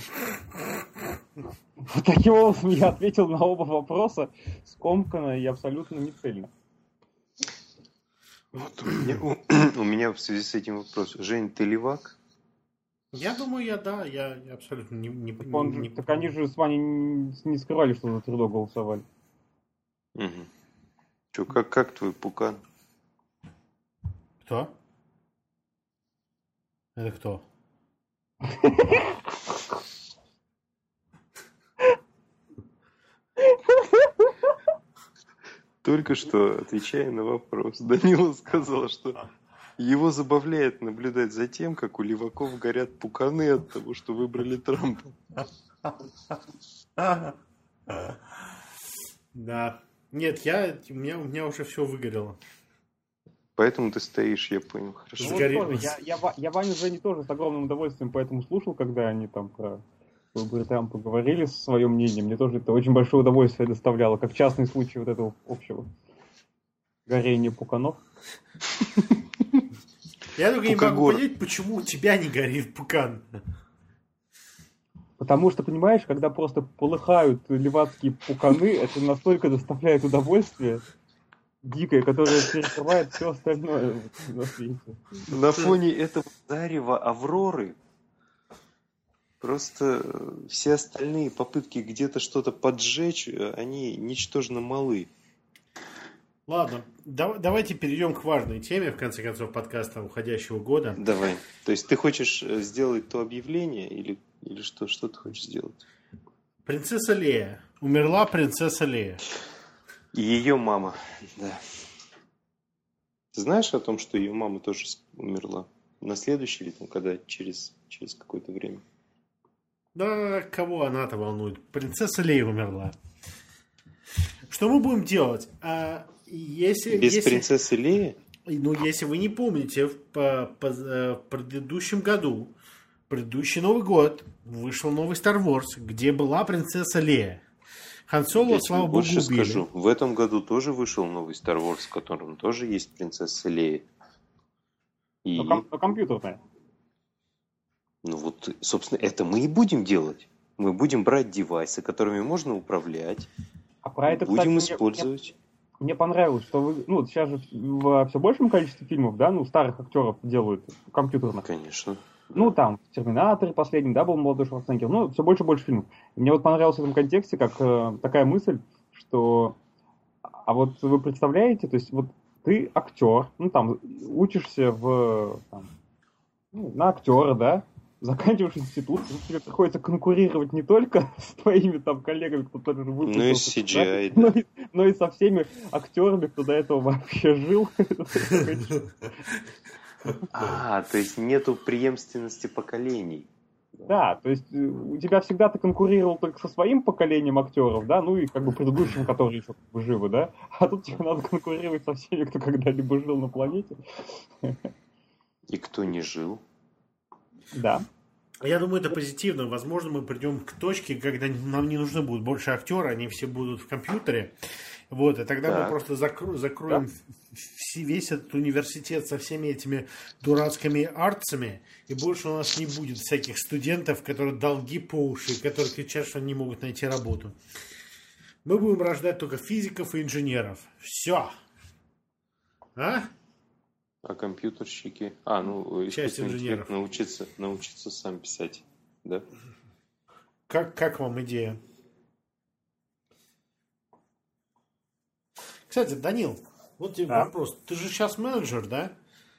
Вот таким образом я ответил на оба вопроса скомканно и абсолютно нецельно. Вот у, меня, у, у меня в связи с этим вопрос. Жень, ты левак? Я думаю, я да, я, я абсолютно не... не, так, он, не... так они же с вами не, не скрывали, что за Трюдо голосовали. Угу. Че, как, как твой пукан? Кто? Это кто? Только что, отвечая на вопрос, Данила сказал, что его забавляет наблюдать за тем, как у леваков горят пуканы от того, что выбрали Трампа. Да. Нет, я, у меня, у меня уже все выгорело. Поэтому ты стоишь, я понял. Хорошо. Ну, вот тоже, я, я, я Ваню Женю тоже с огромным удовольствием поэтому слушал, когда они там про выборы Трампа говорили свое мнение. Мне тоже это очень большое удовольствие доставляло, как частный случай вот этого общего горения пуканов. Я только не могу понять, почему у тебя не горит пукан. Потому что, понимаешь, когда просто полыхают левацкие пуканы, это настолько доставляет удовольствие дикое, которое перекрывает все остальное на свете. На фоне этого зарева Авроры просто все остальные попытки где-то что-то поджечь, они ничтожно малы. Ладно, да, давайте перейдем к важной теме, в конце концов, подкаста уходящего года. Давай. То есть ты хочешь сделать то объявление или, или что? Что ты хочешь сделать? Принцесса Лея. Умерла принцесса Лея. И ее мама, да. Ты знаешь о том, что ее мама тоже умерла? На следующий или там, когда через, через какое-то время? Да, кого она-то волнует? Принцесса Лея умерла. Что мы будем делать? А, если, Без если, принцессы Леи? Ну, если вы не помните, в, по, по, в предыдущем году, предыдущий Новый год, вышел новый Star Wars, где была принцесса Лея. Хан Соло, слава богу, больше убили. Скажу, в этом году тоже вышел новый Star Wars, в котором тоже есть принцесса Лея. И... Но, ком- но компьютерная. Ну вот, собственно, это мы и будем делать. Мы будем брать девайсы, которыми можно управлять. А про это, будем кстати, использовать. Мне, мне понравилось, что вы, ну, сейчас же в все большем количестве фильмов, да, ну, старых актеров делают компьютерных. Конечно. Ну, там, в «Терминаторе» последний, да, был молодой Шварценеггер. Ну, все больше и больше фильмов. И мне вот понравилось в этом контексте, как э, такая мысль, что... А вот вы представляете, то есть вот ты актер, ну, там, учишься в... Там, ну, на актера, да, заканчиваешь институт, тебе приходится конкурировать не только с твоими там коллегами, кто тоже выпустился, ну и с си джи ай, да, да. но, и, но и со всеми актерами, кто до этого вообще жил. А, то есть нету преемственности поколений. Да, то есть у тебя всегда ты конкурировал только со своим поколением актеров, да, ну и как бы предыдущим, которые еще как бы живы, да, а тут тебе надо конкурировать со всеми, кто когда-либо жил на планете. И кто не жил. Да. Я думаю, это позитивно. Возможно, мы придем к точке, когда нам не нужны будут больше актеры, они все будут в компьютере. Вот, и тогда так. мы просто закро- закроем да. в- весь этот университет со всеми этими дурацкими артсами, и больше у нас не будет всяких студентов, которые долги по уши, которые кричат, что они не могут найти работу. Мы будем рождать только физиков и инженеров. Все. А? А компьютерщики? А, ну, часть инженеров. Научиться, научиться сам писать, да? Как, как вам идея? Кстати, Данил, вот тебе да. вопрос. Ты же сейчас менеджер, да?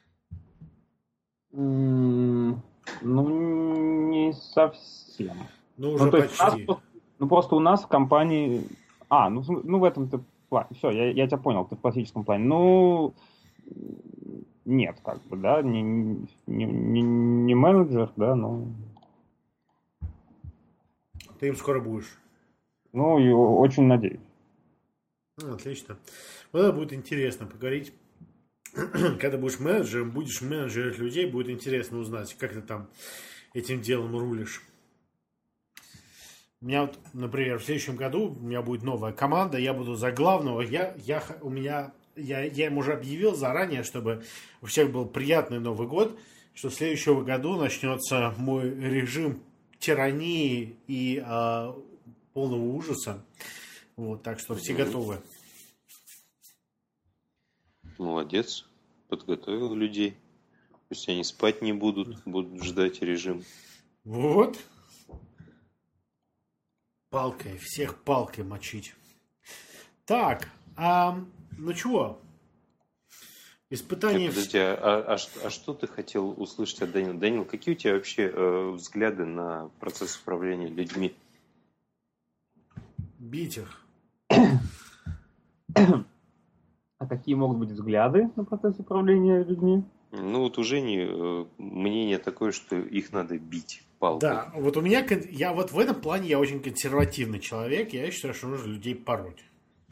Mm, ну, не совсем. Ну, уже ну, почти. Нас, ну, просто у нас в компании... А, ну, ну в этом-то плане. Все, я, я тебя понял, ты в классическом плане. Ну, нет, как бы, да, не, не, не, не менеджер, да, но... Ты им скоро будешь? Ну, и очень надеюсь. Ну, отлично. Вот это будет интересно поговорить. Когда будешь менеджером, будешь менеджерить людей, будет интересно узнать, как ты там этим делом рулишь. У меня вот, например, в следующем году у меня будет новая команда, я буду за главного. Я, я, у меня, я, я им уже объявил заранее, чтобы у всех был приятный Новый год, что в следующем году начнется мой режим тирании и э, полного ужаса. Вот, так что все готовы. Молодец. Подготовил людей. Пусть они спать не будут, будут ждать режим. Вот. Палкой, всех палкой мочить. Так, а, ну чего? Испытание... Нет, подожди, а, а, а, а что ты хотел услышать от Данила? Данил, какие у тебя вообще э, взгляды на процесс управления людьми? Бить их. А какие могут быть взгляды на процесс управления людьми? Ну вот у Жени э, мнение такое, что их надо бить палкой. Да, вот у меня, я вот в этом плане я очень консервативный человек, я считаю, что нужно людей пороть.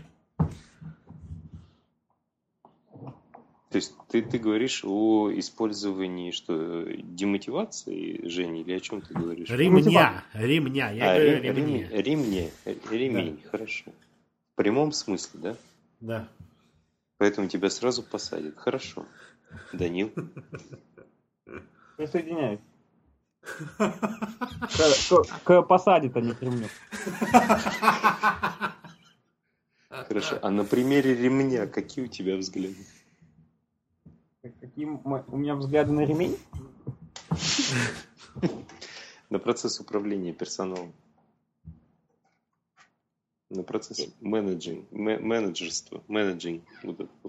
То есть ты, ты говоришь о использовании что, демотивации, Жени, или о чем ты говоришь? Ремня, ремня, я а, говорю рем, ремня. Ремня, ремень, да. Хорошо. В прямом смысле, да? Да. Поэтому тебя сразу посадят. Хорошо. Данил? Присоединяюсь. К, к, к посаде-то не к ремню. Хорошо. А на примере ремня какие у тебя взгляды? Какие у меня взгляды на ремень? На процесс управления персоналом. На процесс менеджинг, менеджерства, менеджинг. Вот это.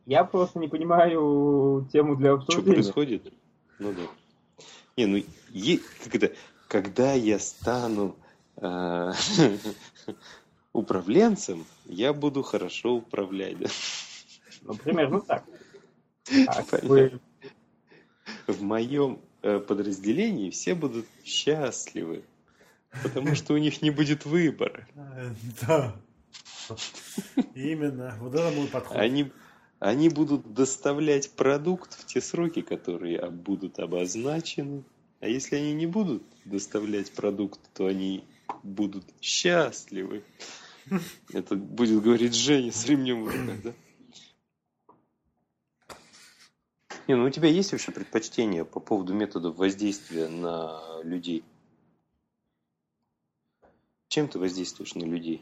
Я просто не понимаю тему для обсуждения. Что происходит? Ну да. Не, ну, е- как это, когда я стану э, управленцем, я буду хорошо управлять. Да? Ну, примерно так. А вы... В моем э, подразделении все будут счастливы, потому что у них не будет выбора. Да. Именно. Вот это мой подход. Они, они будут доставлять продукт в те сроки, которые будут обозначены. А если они не будут доставлять продукт, то они будут счастливы. Это будет говорить Женя с ремнем в руках, да? Не, ну у тебя есть вообще предпочтение по поводу методов воздействия на людей? Чем ты воздействуешь на людей?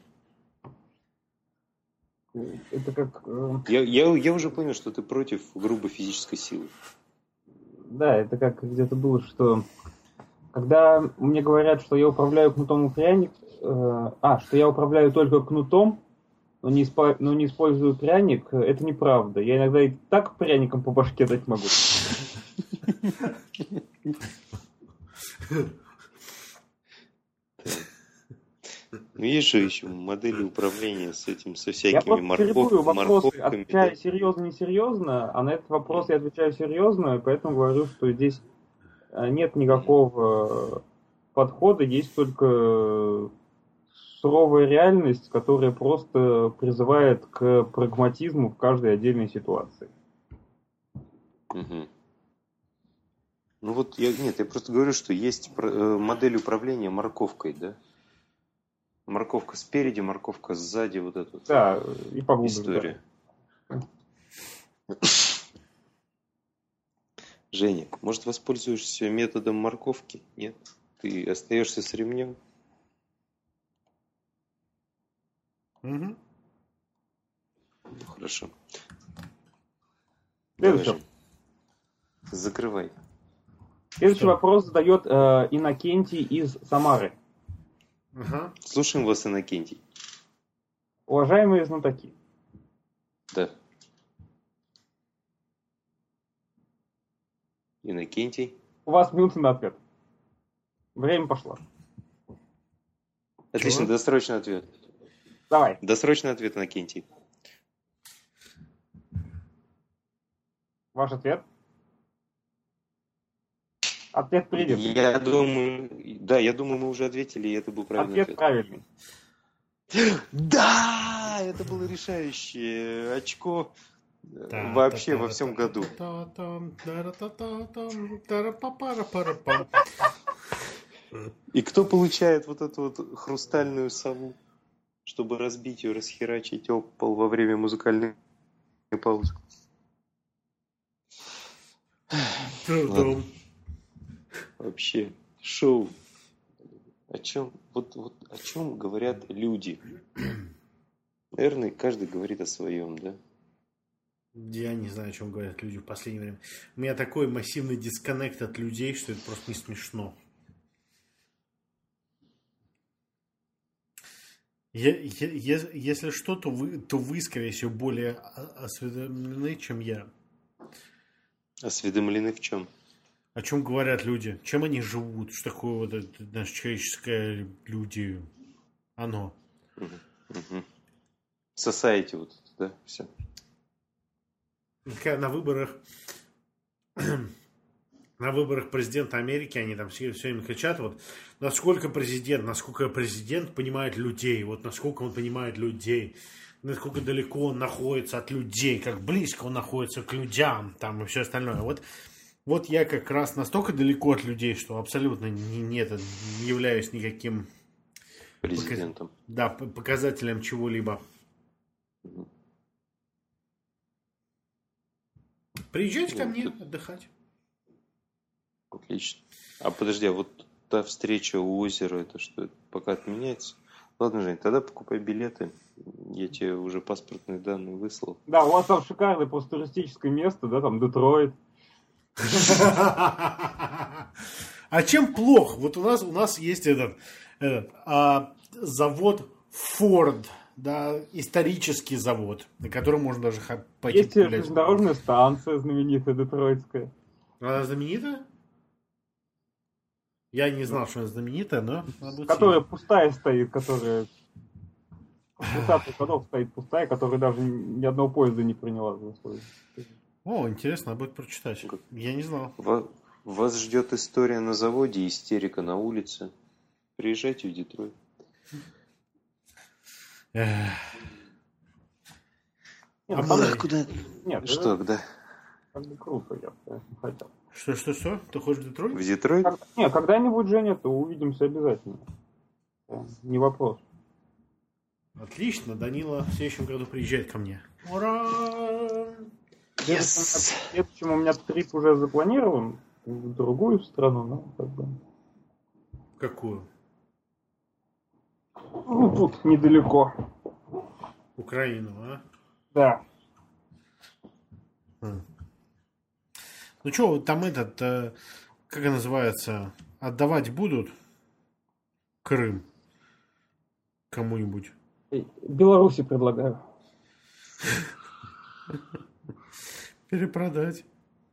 Это как... Э... Я, я, я уже понял, что ты против грубой физической силы. Да, это как где-то было, что когда мне говорят, что я управляю кнутом и пряник, э, а, что я управляю только кнутом, но не, испо, но не использую пряник, это неправда. Я иногда и так пряником по башке дать могу. Ну, есть же еще модели управления с этим, со всякими я морков, морковками. Я отвечаю да? серьезно-несерьезно, а на этот вопрос я отвечаю серьезно, поэтому говорю, что здесь нет никакого подхода, есть только суровая реальность, которая просто призывает к прагматизму в каждой отдельной ситуации. Угу. Ну вот, я, нет, я просто говорю, что есть модель управления морковкой, да? Морковка спереди, морковка сзади, вот эту да, и поглубже, история. Да. Женя, может, воспользуешься методом морковки? Нет? Ты остаешься с ремнем? Угу. Хорошо. Следующий. Давай, закрывай. Следующий Что? вопрос задает э, Иннокентий из Самары. Ага. Слушаем вас, Иннокентий. Уважаемые знатоки. Да. Иннокентий. У вас минуты на ответ. Время пошло. Отлично, Чего? досрочный ответ. Давай. Досрочный ответ, Иннокентий. Ваш ответ? Ответ придет. Я думаю, да, я думаю, мы уже ответили, и это был правильный Ответ ответ. правильный. Да, это было решающее очко вообще во всем году. И кто получает вот эту вот хрустальную сову, чтобы разбить ее, расхерачить об пол во время музыкальной паузы? Ладно. Вообще, шоу. О чем, вот, вот, о чем говорят люди? Наверное, каждый говорит о своем, да? Я не знаю, о чем говорят люди в последнее время. У меня такой массивный дисконнект от людей, что это просто не смешно. Я, я, я, если что, то вы, то вы, скорее всего, более осведомлены, чем я. Осведомлены в чем? О чем говорят люди? Чем они живут? Что такое вот это наше человеческое люди? Оно. Угу, угу. Society вот, да, все. На выборах на выборах президента Америки они там все, все время кричат, вот насколько президент, насколько президент понимает людей, вот насколько он понимает людей, насколько далеко он находится от людей, как близко он находится к людям, там и все остальное. Вот, вот я как раз настолько далеко от людей, что абсолютно не, нет, не являюсь никаким президентом. Показ... Да, показателем чего-либо. Угу. Приезжайте ко Ну, мне тут... отдыхать. Отлично. А подожди, а вот та встреча у озера, это что, это пока отменяется? Ладно, Жень, тогда покупай билеты. Я тебе уже паспортные данные выслал. Да, у вас там шикарное просто туристическое место, да, там Детройт. А чем плох? Вот у нас у нас есть этот, этот а, завод Ford да, исторический завод, на котором можно даже ха- пойти Есть погулять. железнодорожная станция знаменитая, детройтская. Она знаменитая? Я не знал, что она знаменитая, но... надо быть Которая сильным. пустая стоит, которая с двадцатых годов стоит пустая, которая даже ни одного поезда не приняла за свой. О, интересно, надо будет прочитать. Я не знал. Ва- Вас ждет история на заводе, истерика на улице. Приезжайте в Детройт. Эх. Нет, А там- мы- Куда? Нет, Что, это да? как бы круто, я бы, конечно, хотел. Что, что, что? Ты хочешь в Детройт? В Детройт? Как- Не, когда-нибудь, Женя, то увидимся обязательно. Э, Не вопрос. Отлично, Данила в следующем году приезжает ко мне. Ура! В следующем у меня трип уже запланирован в другую страну, но как бы... Какую? Ну, тут недалеко. Украину, а? Да. Хм. Ну что, там этот, э, как это называется, отдавать будут Крым кому-нибудь? Эй, Беларуси предлагаю. Перепродать.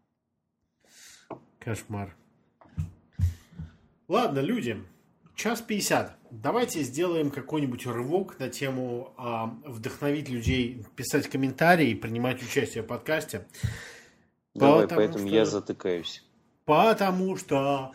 Кошмар. Ладно, люди, час пятьдесят. Давайте сделаем какой-нибудь рывок на тему а, вдохновить людей писать комментарии и принимать участие в подкасте. Давай, Потому поэтому что- я затыкаюсь. Потому что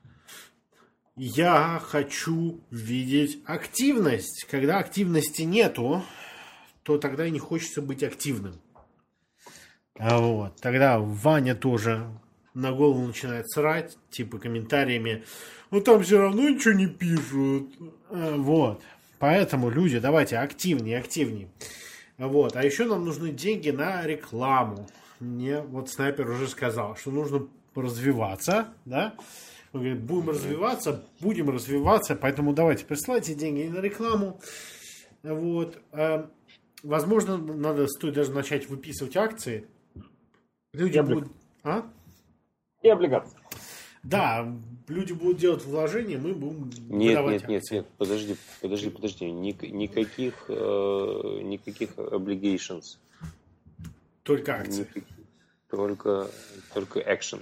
я хочу видеть активность. Когда активности нету, то тогда и не хочется быть активным. А вот. Тогда Ваня тоже на голову начинает срать, типа комментариями. Ну там все равно ничего не пишут. А, Вот. Поэтому, люди, давайте активнее, активнее. Вот. А еще нам нужны деньги на рекламу. Мне вот снайпер уже сказал, что нужно развиваться, да? Он говорит, будем развиваться, будем развиваться, поэтому давайте присылайте деньги на рекламу. Вот. А, возможно, надо стоит даже начать выписывать акции. Люди И облиг- будут... А? И облигации. Да, люди будут делать вложения, мы будем Нет, выдавать нет, нет, акции. нет, подожди, подожди, подожди. Ник- никаких, э, никаких obligations. Только акции. Никаких. Только, только action.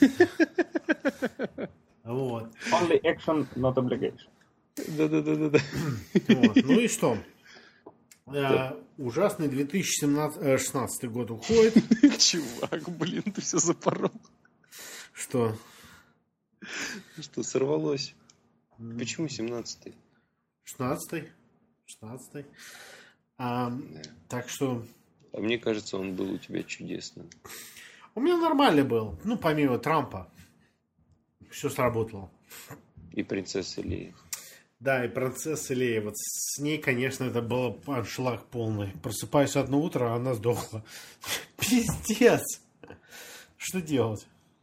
Вот. Only action, not obligation. Да-да-да-да. Вот. Ну и что? Э, ужасный две тысячи шестнадцатый год уходит. Чувак, блин, ты все запорол. Что? Что, сорвалось? Почему семнадцатый? шестнадцатый? шестнадцатый. А, так что А мне кажется, он был у тебя чудесным. у меня нормально был. Ну, помимо Трампа. Все сработало. И принцесса Лея. Да, и принцесса Лея. Вот с ней, конечно, это было аншлаг полный. Просыпаюсь одно утро, а она сдохла. Пиздец. Что делать?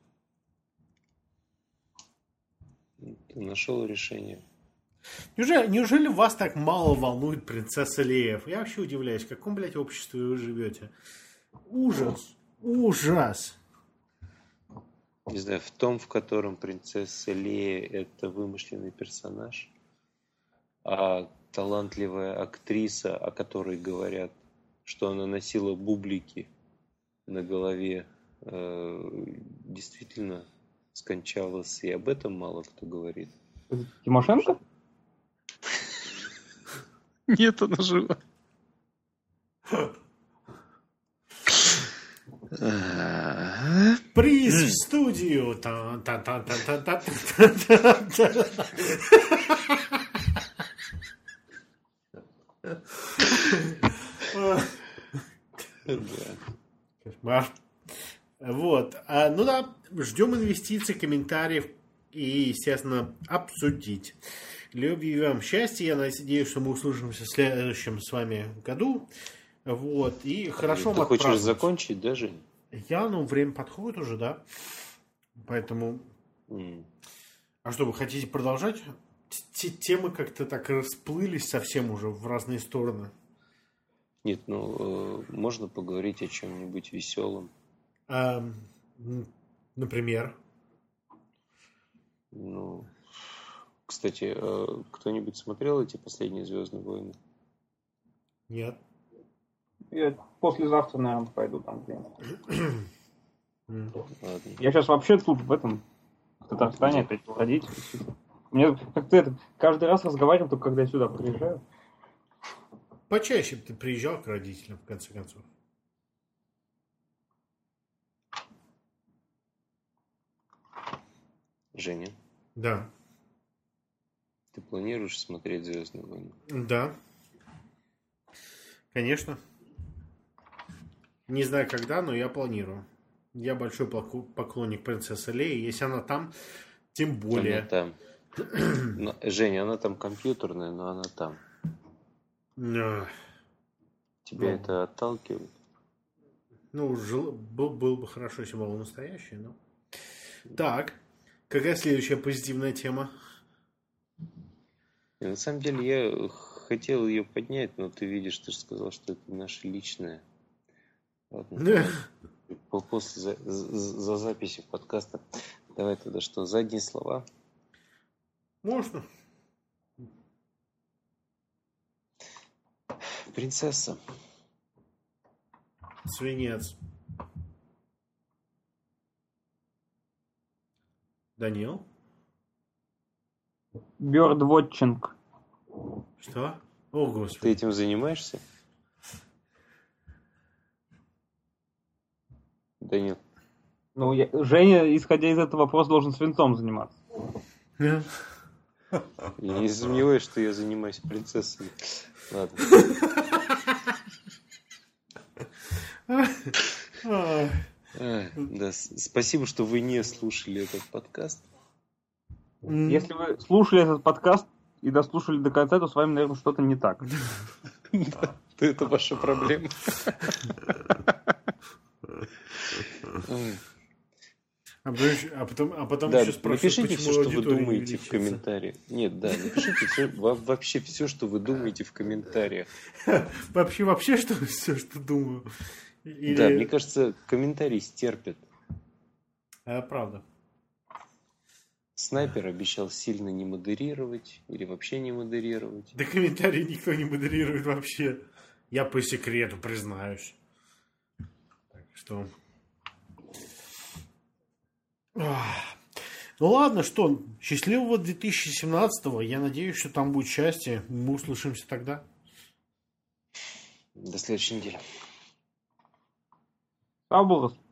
Ты нашел решение. Неужели, неужели вас так мало волнует принцесса Лея? Я вообще удивляюсь, в каком, блядь, обществе вы живете? Ужас. Ужас. Не знаю, в том, в котором принцесса Лея это вымышленный персонаж, а талантливая актриса, о которой говорят, что она носила бублики на голове, э, действительно скончалась, и об этом мало кто говорит. Тимошенко? Нет, она жива. Приз в студию. Та-та-та-та-та-та-та-та. Кошмар. Вот. А, ну да, ждем инвестиций, комментариев и, естественно, обсудить. Любви вам счастья. Я надеюсь, что мы услышимся в следующем с вами году. Вот. И хорошо Ты хочешь отпраздновать. закончить, да, Жень? Я, ну, время подходит уже, да. Поэтому... М. А что, вы хотите продолжать? Те темы как-то так расплылись совсем уже в разные стороны. Нет, ну, э, можно поговорить о чем-нибудь веселом. А, м, например? Ну, кстати, э, кто-нибудь смотрел эти последние «Звездные войны»? Нет. Я послезавтра, наверное, пойду там где-нибудь. Ладно. Я сейчас вообще тут, в этом, в Татарстане опять родитель. Мне как-то это, каждый раз разговариваю, только когда я сюда приезжаю. Почаще бы ты приезжал к родителям, в конце концов. Женя, Да. ты планируешь смотреть «Звездные войны»? Да. Конечно. Не знаю когда, но я планирую. Я большой покло- поклонник принцессы Леи. Если она там, тем более. Она там. Но, Женя, она там компьютерная, но она там. Ах. Тебя Ну. это отталкивает? Ну, жил, был, был бы хорошо, если бы был настоящий, но... Так, какая следующая позитивная тема? И на самом деле я хотел ее поднять, но ты видишь, ты же сказал, что это наше личное. Ладно. по- После за, за- за записью подкаста. Давай тогда что? Задние слова. Можно. Принцесса. Свинец. Данил? Бёрдвотчинг. Что? О, Ты Господи. этим занимаешься? Да нет. Ну, я, Женя, исходя из этого вопроса, должен свинцом заниматься. Я не сомневаюсь, что я занимаюсь принцессами. Ладно. А, А, да, с- спасибо, что вы не слушали этот подкаст. м. Если вы слушали этот подкаст и дослушали до конца, то с вами, наверное, что-то не так. Да, это ваша проблема. Ой. А потом, еще- а потом, а потом Да, еще спрашивают, напишите почему все, что вы аудитория не думаете в увеличится. комментариях. Нет, да, напишите все, вообще все, что вы думаете в комментариях. Вообще, вообще, что все, что думаю. Или... Да, мне кажется, комментарии стерпят. А, правда. Снайпер обещал сильно не модерировать или вообще не модерировать. Да комментарии никто не модерирует вообще. Я по секрету признаюсь. Так что... Ах. Ну ладно, что, счастливого две тысячи семнадцатого. Я надеюсь, что там будет счастье. Мы услышимся тогда. До следующей недели. Абурус.